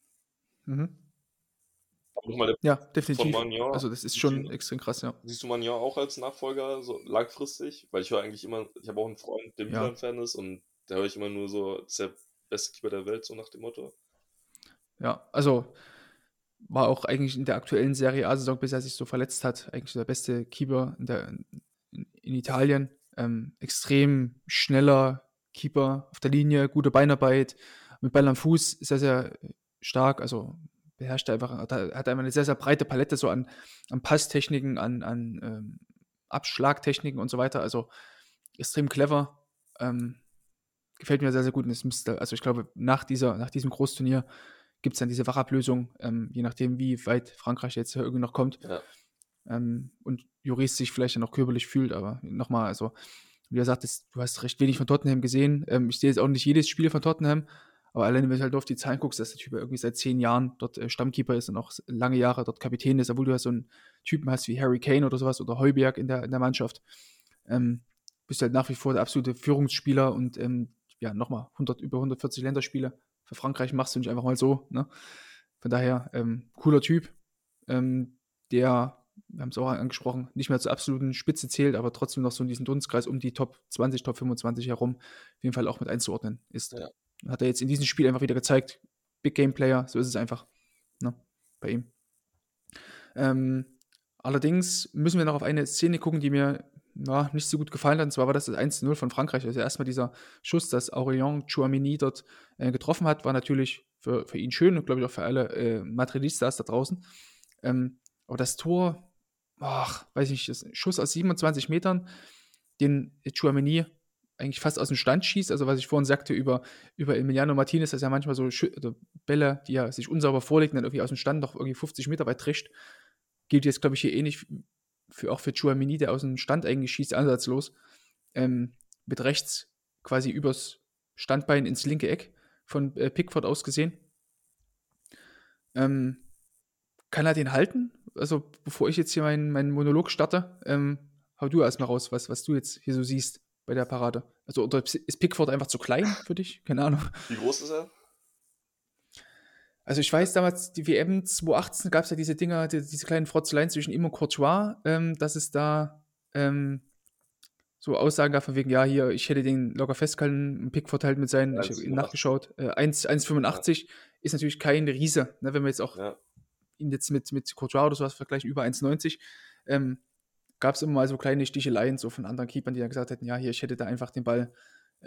Ja, definitiv. Also das ist schon extrem krass, ja. Siehst du Maignan auch als Nachfolger so langfristig? Weil ich höre eigentlich immer, ich habe auch einen Freund, der Milan-Fan ist und da höre ich immer nur so, das ist der beste Keeper der Welt, so nach dem Motto. Ja, also war auch eigentlich in der aktuellen Serie A-Saison, bis er sich so verletzt hat, eigentlich der beste Keeper in Italien. Extrem schneller Keeper auf der Linie, gute Beinarbeit, mit Ball am Fuß sehr, sehr stark, also beherrscht er einfach, hat einfach eine sehr, sehr breite Palette so an Passtechniken, an Abschlagtechniken und so weiter, also extrem clever, gefällt mir sehr, sehr gut und ich glaube, nach diesem Großturnier gibt es dann diese Wachablösung, je nachdem, wie weit Frankreich jetzt irgendwie noch kommt. Ja. Und Lloris sich vielleicht noch körperlich fühlt, aber nochmal, also wie er sagt, du hast recht wenig von Tottenham gesehen. Ich sehe jetzt auch nicht jedes Spiel von Tottenham, aber alleine, wenn du halt nur auf die Zahlen guckst, dass der Typ irgendwie seit 10 Jahren dort Stammkeeper ist und auch lange Jahre dort Kapitän ist, obwohl du ja so einen Typen hast wie Harry Kane oder sowas oder Højbjerg in der Mannschaft, bist du halt nach wie vor der absolute Führungsspieler und nochmal über 140 Länderspiele für Frankreich machst du nicht einfach mal so, ne? Von daher, cooler Typ, der, wir haben es auch angesprochen, nicht mehr zur absoluten Spitze zählt, aber trotzdem noch so in diesem Dunstkreis um die Top 20, Top 25 herum auf jeden Fall auch mit einzuordnen ist. Ja. Hat er jetzt in diesem Spiel einfach wieder gezeigt, Big Game Player, so ist es einfach, ne, bei ihm. Allerdings müssen wir noch auf eine Szene gucken, die mir nicht so gut gefallen hat, und zwar war das 1:0 von Frankreich. Also erstmal dieser Schuss, dass Aurélien Tchouaméni dort getroffen hat, war natürlich für ihn schön und glaube ich auch für alle Madridistas da draußen. Aber das Tor, weiß nicht, das Schuss aus 27 Metern, den Tchouaméni eigentlich fast aus dem Stand schießt, also was ich vorhin sagte über Emiliano Martinez, dass er manchmal so Bälle, die er sich unsauber vorlegt und dann irgendwie aus dem Stand noch irgendwie 50 Meter weit trischt, gilt jetzt, glaube ich, hier ähnlich auch für Tchouaméni, der aus dem Stand eigentlich schießt, ansatzlos, mit rechts quasi übers Standbein ins linke Eck von Pickford aus gesehen. Kann er den halten? Also, bevor ich jetzt hier meinen Monolog starte, hau du erstmal raus, was du jetzt hier so siehst bei der Parade. Also, oder ist Pickford einfach zu klein für dich? Keine Ahnung. Wie groß ist er? Also ich weiß, damals, die WM 2018 gab es ja diese Dinger, diese kleinen Frotzeleien zwischen ihm und Courtois, dass es da so so Aussagen gab von wegen, ja, hier, ich hätte den locker festgehalten, Pickford halt mit seinen, ich habe 1,85. ihn nachgeschaut, 1,85 ist natürlich kein Riese, ne, wenn wir jetzt auch Ja, ihn jetzt mit Courtois oder sowas vergleichen, über 1,90, gab es immer mal so kleine Sticheleien so von anderen Keepern, die dann gesagt hätten, ja, hier, ich hätte da einfach den Ball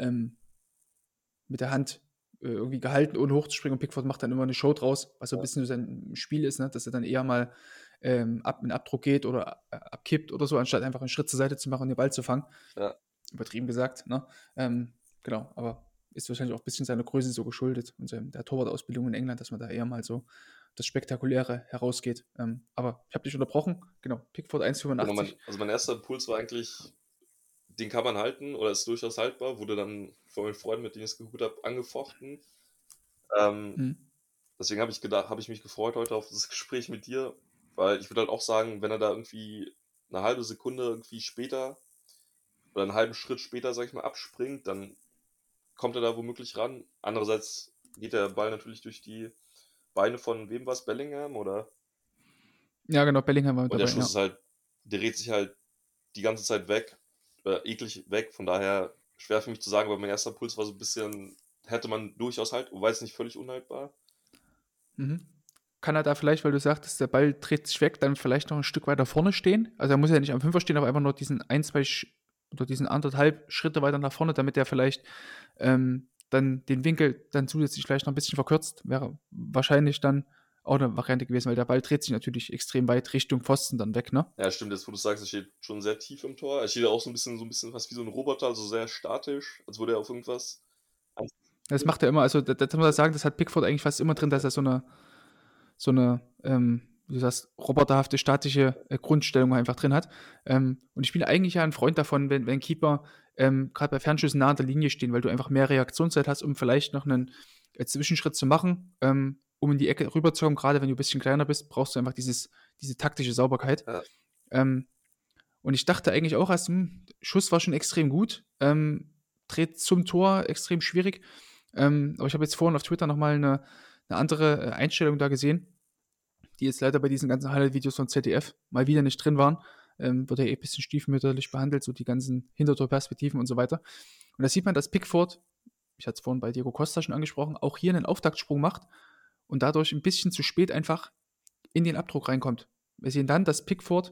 mit der Hand irgendwie gehalten, ohne hochzuspringen, und Pickford macht dann immer eine Show draus, was so ein bisschen so sein Spiel ist, ne? Dass er dann eher mal in Abdruck geht oder abkippt oder so, anstatt einfach einen Schritt zur Seite zu machen und den Ball zu fangen. ja. Übertrieben gesagt, ne? Genau, aber ist wahrscheinlich auch ein bisschen seiner Größe so geschuldet und der Torwart-Ausbildung in England, dass man da eher mal so das Spektakuläre herausgeht. Aber ich habe dich unterbrochen. Genau, Pickford Genau, 1,85. mein erster Impuls war eigentlich, den kann man halten oder ist durchaus haltbar, wurde dann von meinen Freunden, mit denen ich es geguckt habe, angefochten. Mhm. Deswegen habe ich mich gefreut heute auf das Gespräch mit dir, weil ich würde halt auch sagen, wenn er da irgendwie eine halbe Sekunde irgendwie später oder einen halben Schritt später, sag ich mal, abspringt, dann kommt er da womöglich ran. Andererseits geht der Ball natürlich durch die Beine von wem war es? Bellingham oder? Ja, genau, Bellingham war Und der dabei, Schuss ja. ist halt, der dreht sich halt die ganze Zeit weg, eklig weg. Von daher schwer für mich zu sagen, aber mein erster Puls war so ein bisschen, hätte man durchaus halt, wobei es nicht völlig unhaltbar. Mhm. Kann er da vielleicht, weil du sagtest, der Ball dreht sich weg, dann vielleicht noch ein Stück weiter vorne stehen? Also er muss ja nicht am Fünfer stehen, aber einfach nur diesen oder diesen 1,5 Schritte weiter nach vorne, damit er vielleicht dann den Winkel dann zusätzlich vielleicht noch ein bisschen verkürzt. Wäre wahrscheinlich dann auch eine Variante gewesen, weil der Ball dreht sich natürlich extrem weit Richtung Pfosten dann weg, ne? Ja, stimmt, jetzt wo du sagst, er steht schon sehr tief im Tor. Er steht auch so ein bisschen fast wie so ein Roboter, also sehr statisch, als würde er auf irgendwas. Das macht er immer, also das muss man sagen, das hat Pickford eigentlich fast immer drin, dass er so eine, wie du sagst, roboterhafte, statische Grundstellung einfach drin hat. Und ich bin eigentlich ja ein Freund davon, wenn Keeper gerade bei Fernschüssen nah an der Linie stehen, weil du einfach mehr Reaktionszeit hast, um vielleicht noch einen Zwischenschritt zu machen, um in die Ecke rüberzukommen. Gerade wenn du ein bisschen kleiner bist, brauchst du einfach diese taktische Sauberkeit. Ja. Und ich dachte eigentlich auch erst, Schuss war schon extrem gut, dreht zum Tor extrem schwierig. Aber ich habe jetzt vorhin auf Twitter nochmal eine andere Einstellung da gesehen, die jetzt leider bei diesen ganzen Highlight-Videos von ZDF mal wieder nicht drin waren. Wird ja ein bisschen stiefmütterlich behandelt, so die ganzen Hintertorperspektiven und so weiter. Und da sieht man, dass Pickford, ich hatte es vorhin bei Diego Costa schon angesprochen, auch hier einen Auftaktsprung macht und dadurch ein bisschen zu spät einfach in den Abdruck reinkommt. Wir sehen dann, dass Pickford,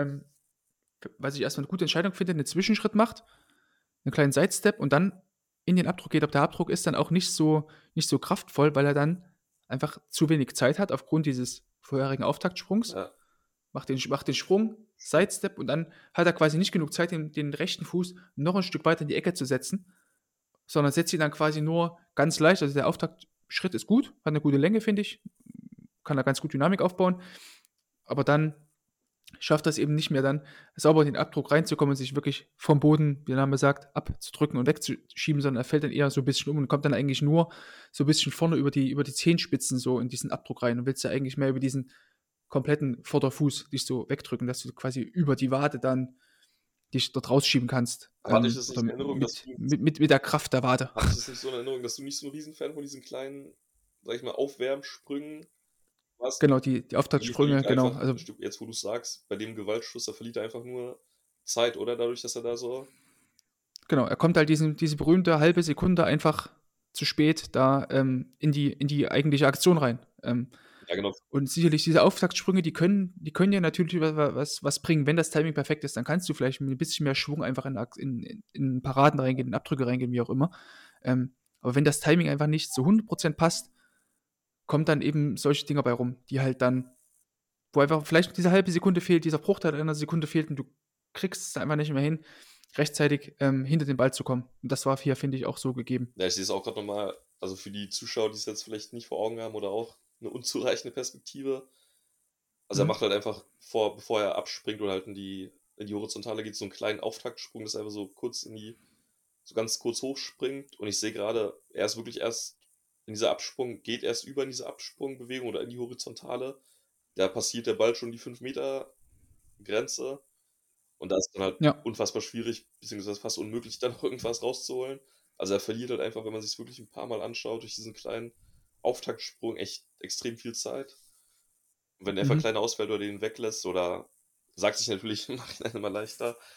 was ich erstmal eine gute Entscheidung finde, einen Zwischenschritt macht, einen kleinen Sidestep und dann in den Abdruck geht. Aber der Abdruck ist dann auch nicht so kraftvoll, weil er dann einfach zu wenig Zeit hat aufgrund dieses vorherigen Auftaktsprungs. Ja. Macht den Sprung, Sidestep und dann hat er quasi nicht genug Zeit, den rechten Fuß noch ein Stück weiter in die Ecke zu setzen, sondern setzt ihn dann quasi nur ganz leicht. Also der Auftaktschritt ist gut, hat eine gute Länge, finde ich, kann da ganz gut Dynamik aufbauen, aber dann schafft das eben nicht mehr dann sauber in den Abdruck reinzukommen und sich wirklich vom Boden, wie der Name sagt, abzudrücken und wegzuschieben, sondern er fällt dann eher so ein bisschen um und kommt dann eigentlich nur so ein bisschen vorne über die Zehenspitzen so in diesen Abdruck rein und willst ja eigentlich mehr über diesen kompletten Vorderfuß dich so wegdrücken, dass du quasi über die Wade dann dich dort rausschieben kannst. Hatte ich das nicht in Erinnerung, dass du mit der Kraft der Wade. Hatte ich das nicht so in Erinnerung, dass du nicht so ein Riesenfan von diesen kleinen, sag ich mal, Aufwärmsprüngen warst? Genau, die Auftaktsprünge, genau. Also, jetzt, wo du sagst, bei dem Gewaltschuss, da verliert er einfach nur Zeit, oder? Dadurch, dass er da so. Genau, er kommt halt diese berühmte halbe Sekunde einfach zu spät da in die eigentliche Aktion rein. Ja, genau. Und sicherlich diese Auftaktsprünge, die können ja natürlich was bringen, wenn das Timing perfekt ist. Dann kannst du vielleicht mit ein bisschen mehr Schwung einfach in Paraden reingehen, in Abdrücke reingehen, wie auch immer. Aber wenn das Timing einfach nicht zu 100% passt, kommt dann eben solche Dinger bei rum, die halt dann, wo einfach vielleicht diese halbe Sekunde fehlt, dieser Bruchteil einer Sekunde fehlt und du kriegst es einfach nicht mehr hin, rechtzeitig hinter den Ball zu kommen. Und das war hier, finde ich, auch so gegeben. Ja, ich sehe es auch gerade nochmal, also für die Zuschauer, die es jetzt vielleicht nicht vor Augen haben oder auch eine unzureichende Perspektive. Also er macht halt einfach bevor er abspringt oder halt in die Horizontale geht, so einen kleinen Auftaktsprung, dass er einfach so ganz kurz hochspringt. Und ich sehe gerade, er ist wirklich erst geht erst über in diese Absprungbewegung oder in die Horizontale. Da passiert der Ball schon die 5 Meter Grenze. Und da ist dann halt unfassbar schwierig, beziehungsweise fast unmöglich, dann noch irgendwas rauszuholen. Also er verliert halt einfach, wenn man sich es wirklich ein paar Mal anschaut, durch diesen kleinen Auftaktsprung echt extrem viel Zeit. Und wenn er einfach kleiner ausfällt oder den weglässt oder sagt sich natürlich im Nachhinein immer leichter,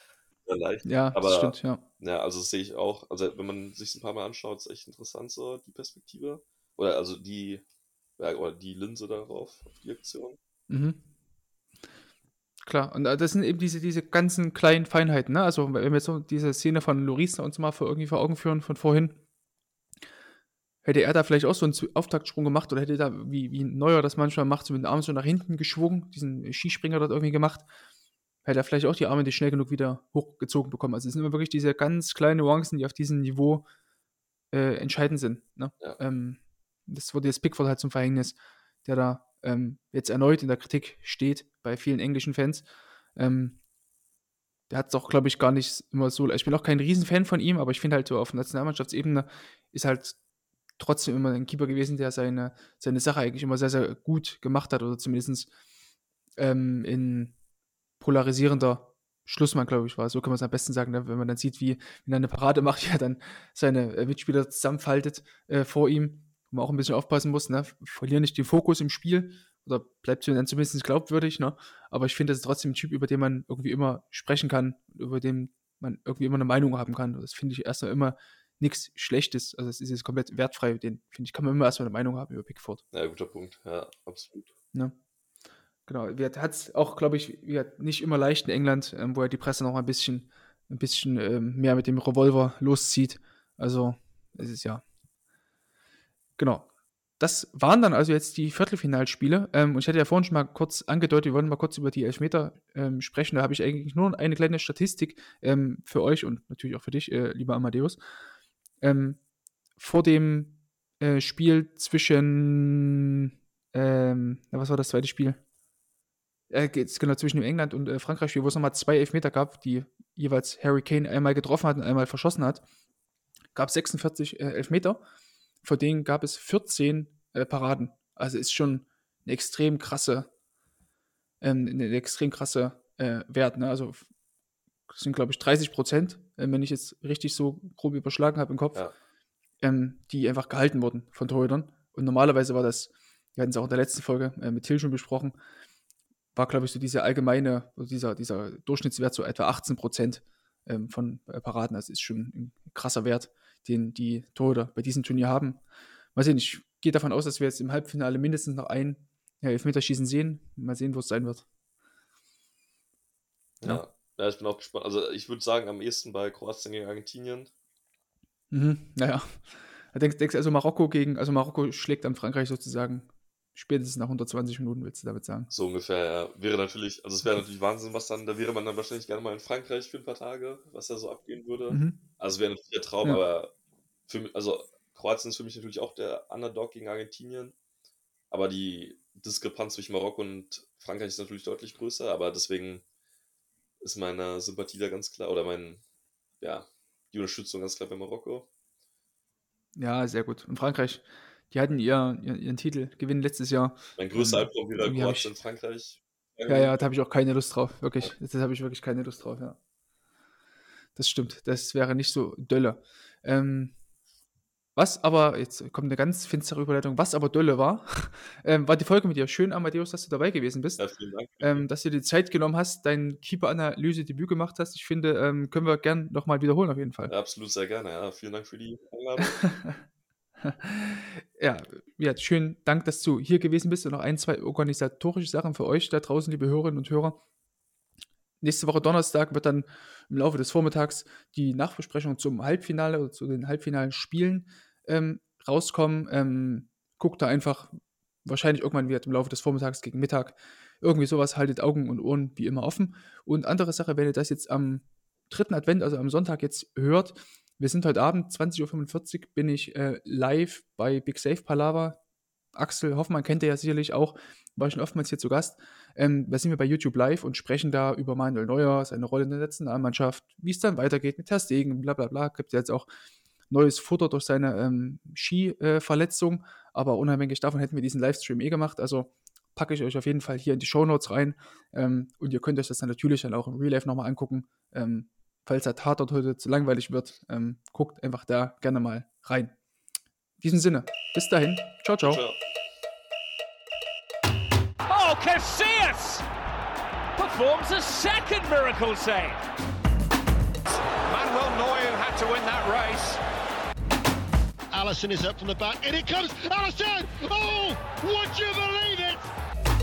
sehr leicht. Ja, das Aber stimmt, ja. ja, also das sehe ich auch. Also wenn man sich ein paar Mal anschaut, ist echt interessant so die Perspektive. Oder also oder die Linse darauf, auf die Aktion. Mhm. Klar, und das sind eben diese ganzen kleinen Feinheiten, ne? Also, wenn wir jetzt so diese Szene von Lloris uns mal irgendwie vor Augen führen von vorhin, hätte er da vielleicht auch so einen Auftaktsprung gemacht oder hätte da, wie Neuer das manchmal macht, so mit den Armen so nach hinten geschwungen, diesen Skispringer dort irgendwie gemacht, hätte er vielleicht auch die Arme nicht schnell genug wieder hochgezogen bekommen. Also es sind immer wirklich diese ganz kleinen Nuancen, die auf diesem Niveau entscheidend sind. Ne? Ja. Das wurde jetzt Pickford halt zum Verhängnis, der da jetzt erneut in der Kritik steht bei vielen englischen Fans. Der hat es auch, glaube ich, gar nicht immer so. Ich bin auch kein Riesenfan von ihm, aber ich finde halt so auf Nationalmannschaftsebene ist halt trotzdem immer ein Keeper gewesen, der seine Sache eigentlich immer sehr, sehr gut gemacht hat oder zumindest in polarisierender Schlussmann, glaube ich, war. So kann man es am besten sagen, ne? Wenn man dann sieht, wie er eine Parade macht, wie er dann seine Mitspieler zusammenfaltet vor ihm, wo man auch ein bisschen aufpassen muss, ne? Verlier nicht den Fokus im Spiel oder bleibt dann zumindest glaubwürdig, ne? Aber ich finde, das ist trotzdem ein Typ, über den man irgendwie immer sprechen kann, über den man irgendwie immer eine Meinung haben kann. Das finde ich erstmal immer nichts Schlechtes. Also es ist jetzt komplett wertfrei. Den, finde ich, kann man immer erstmal eine Meinung haben über Pickford. Ja, guter Punkt. Ja, absolut. Ne? Genau. Er hat es auch, glaube ich, nicht immer leicht in England, wo er die Presse noch ein bisschen mehr mit dem Revolver loszieht. Also es ist ja. Genau. Das waren dann also jetzt die Viertelfinalspiele. Und ich hatte ja vorhin schon mal kurz angedeutet, wir wollen mal kurz über die Elfmeter sprechen. Da habe ich eigentlich nur eine kleine Statistik für euch und natürlich auch für dich, lieber Amadeus. Vor dem Spiel zwischen, was war das zweite Spiel? Genau, zwischen England und Frankreich, wo es nochmal 2 Elfmeter gab, die jeweils Harry Kane einmal getroffen hat und einmal verschossen hat, gab es 46 Elfmeter. Vor denen gab es 14 Paraden. Also ist schon eine extrem krasse Wert. Ne? Also das sind, glaube ich, 30%, wenn ich jetzt richtig so grob überschlagen habe im Kopf, die einfach gehalten wurden von Torhütern. Und normalerweise war das, wir hatten es auch in der letzten Folge mit Till schon besprochen, war, glaube ich, so dieser allgemeine, dieser Durchschnittswert so etwa 18% von Paraden. Das ist schon ein krasser Wert, den die Torhüter bei diesem Turnier haben. Mal sehen, ich gehe davon aus, dass wir jetzt im Halbfinale mindestens noch ein Elfmeterschießen sehen. Mal sehen, wo es sein wird. Ja, ich bin auch gespannt. Also ich würde sagen, am ehesten bei Kroatien gegen Argentinien. Naja. Denkst du also Marokko schlägt dann Frankreich sozusagen spätestens nach 120 Minuten, willst du damit sagen? So ungefähr, ja. Es wäre natürlich Wahnsinn, da wäre man dann wahrscheinlich gerne mal in Frankreich für ein paar Tage, was da so abgehen würde. Also wäre natürlich der Traum, aber Kroatien ist für mich natürlich auch der Underdog gegen Argentinien. Aber die Diskrepanz zwischen Marokko und Frankreich ist natürlich deutlich größer, aber deswegen ist meine Sympathie da ganz klar, oder die Unterstützung ganz klar bei Marokko. Ja, sehr gut. Und Frankreich, die hatten ihren Titelgewinn letztes Jahr. Mein größter Albtraum wieder Kroatien, Frankreich. Ja, da habe ich auch keine Lust drauf, wirklich. Das habe ich wirklich keine Lust drauf, ja. Das stimmt, das wäre nicht so dolle. Was aber, jetzt kommt eine ganz finstere Überleitung, was aber dolle war die Folge mit dir. Schön, Amadeus, dass du dabei gewesen bist. Ja, vielen Dank. Dass du dir die Zeit genommen hast, dein Keeper-Analyse-Debüt gemacht hast. Ich finde, können wir gern nochmal wiederholen auf jeden Fall. Ja, absolut, sehr gerne. Ja, vielen Dank für die Einladung. Ja, schönen Dank, dass du hier gewesen bist und noch 1-2 organisatorische Sachen für euch da draußen, liebe Hörerinnen und Hörer. Nächste Woche Donnerstag wird dann im Laufe des Vormittags die Nachbesprechung zum Halbfinale oder zu den halbfinalen Spielen rauskommen. Guckt da einfach, wahrscheinlich irgendwann wird im Laufe des Vormittags gegen Mittag irgendwie sowas, haltet Augen und Ohren wie immer offen. Und andere Sache, wenn ihr das jetzt am 3. Advent, also am Sonntag jetzt hört, wir sind heute Abend, 20.45 Uhr, bin ich live bei Big Safe Palaver. Axel Hoffmann kennt ihr ja sicherlich auch, war schon oftmals hier zu Gast. Da sind wir bei YouTube live und sprechen da über Manuel Neuer, seine Rolle in der Nationalmannschaft, wie es dann weitergeht mit Ter Stegen, bla bla bla. Gibt ja jetzt auch neues Futter durch seine Ski-Verletzung, aber unabhängig davon hätten wir diesen Livestream gemacht, also packe ich euch auf jeden Fall hier in die Shownotes rein und ihr könnt euch das dann natürlich dann auch im Real Life nochmal angucken. Falls der Tatort heute zu langweilig wird, guckt einfach da gerne mal rein. In diesem Sinne, bis dahin. Ciao, ciao. Ciao. Oh, Casillas performs a second miracle save. to win that race. Alisson is up from the back. In it comes. Alisson! Oh! Would you believe it?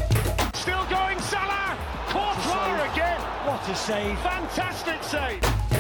Still going Salah. Courtois again. What a save. Fantastic save.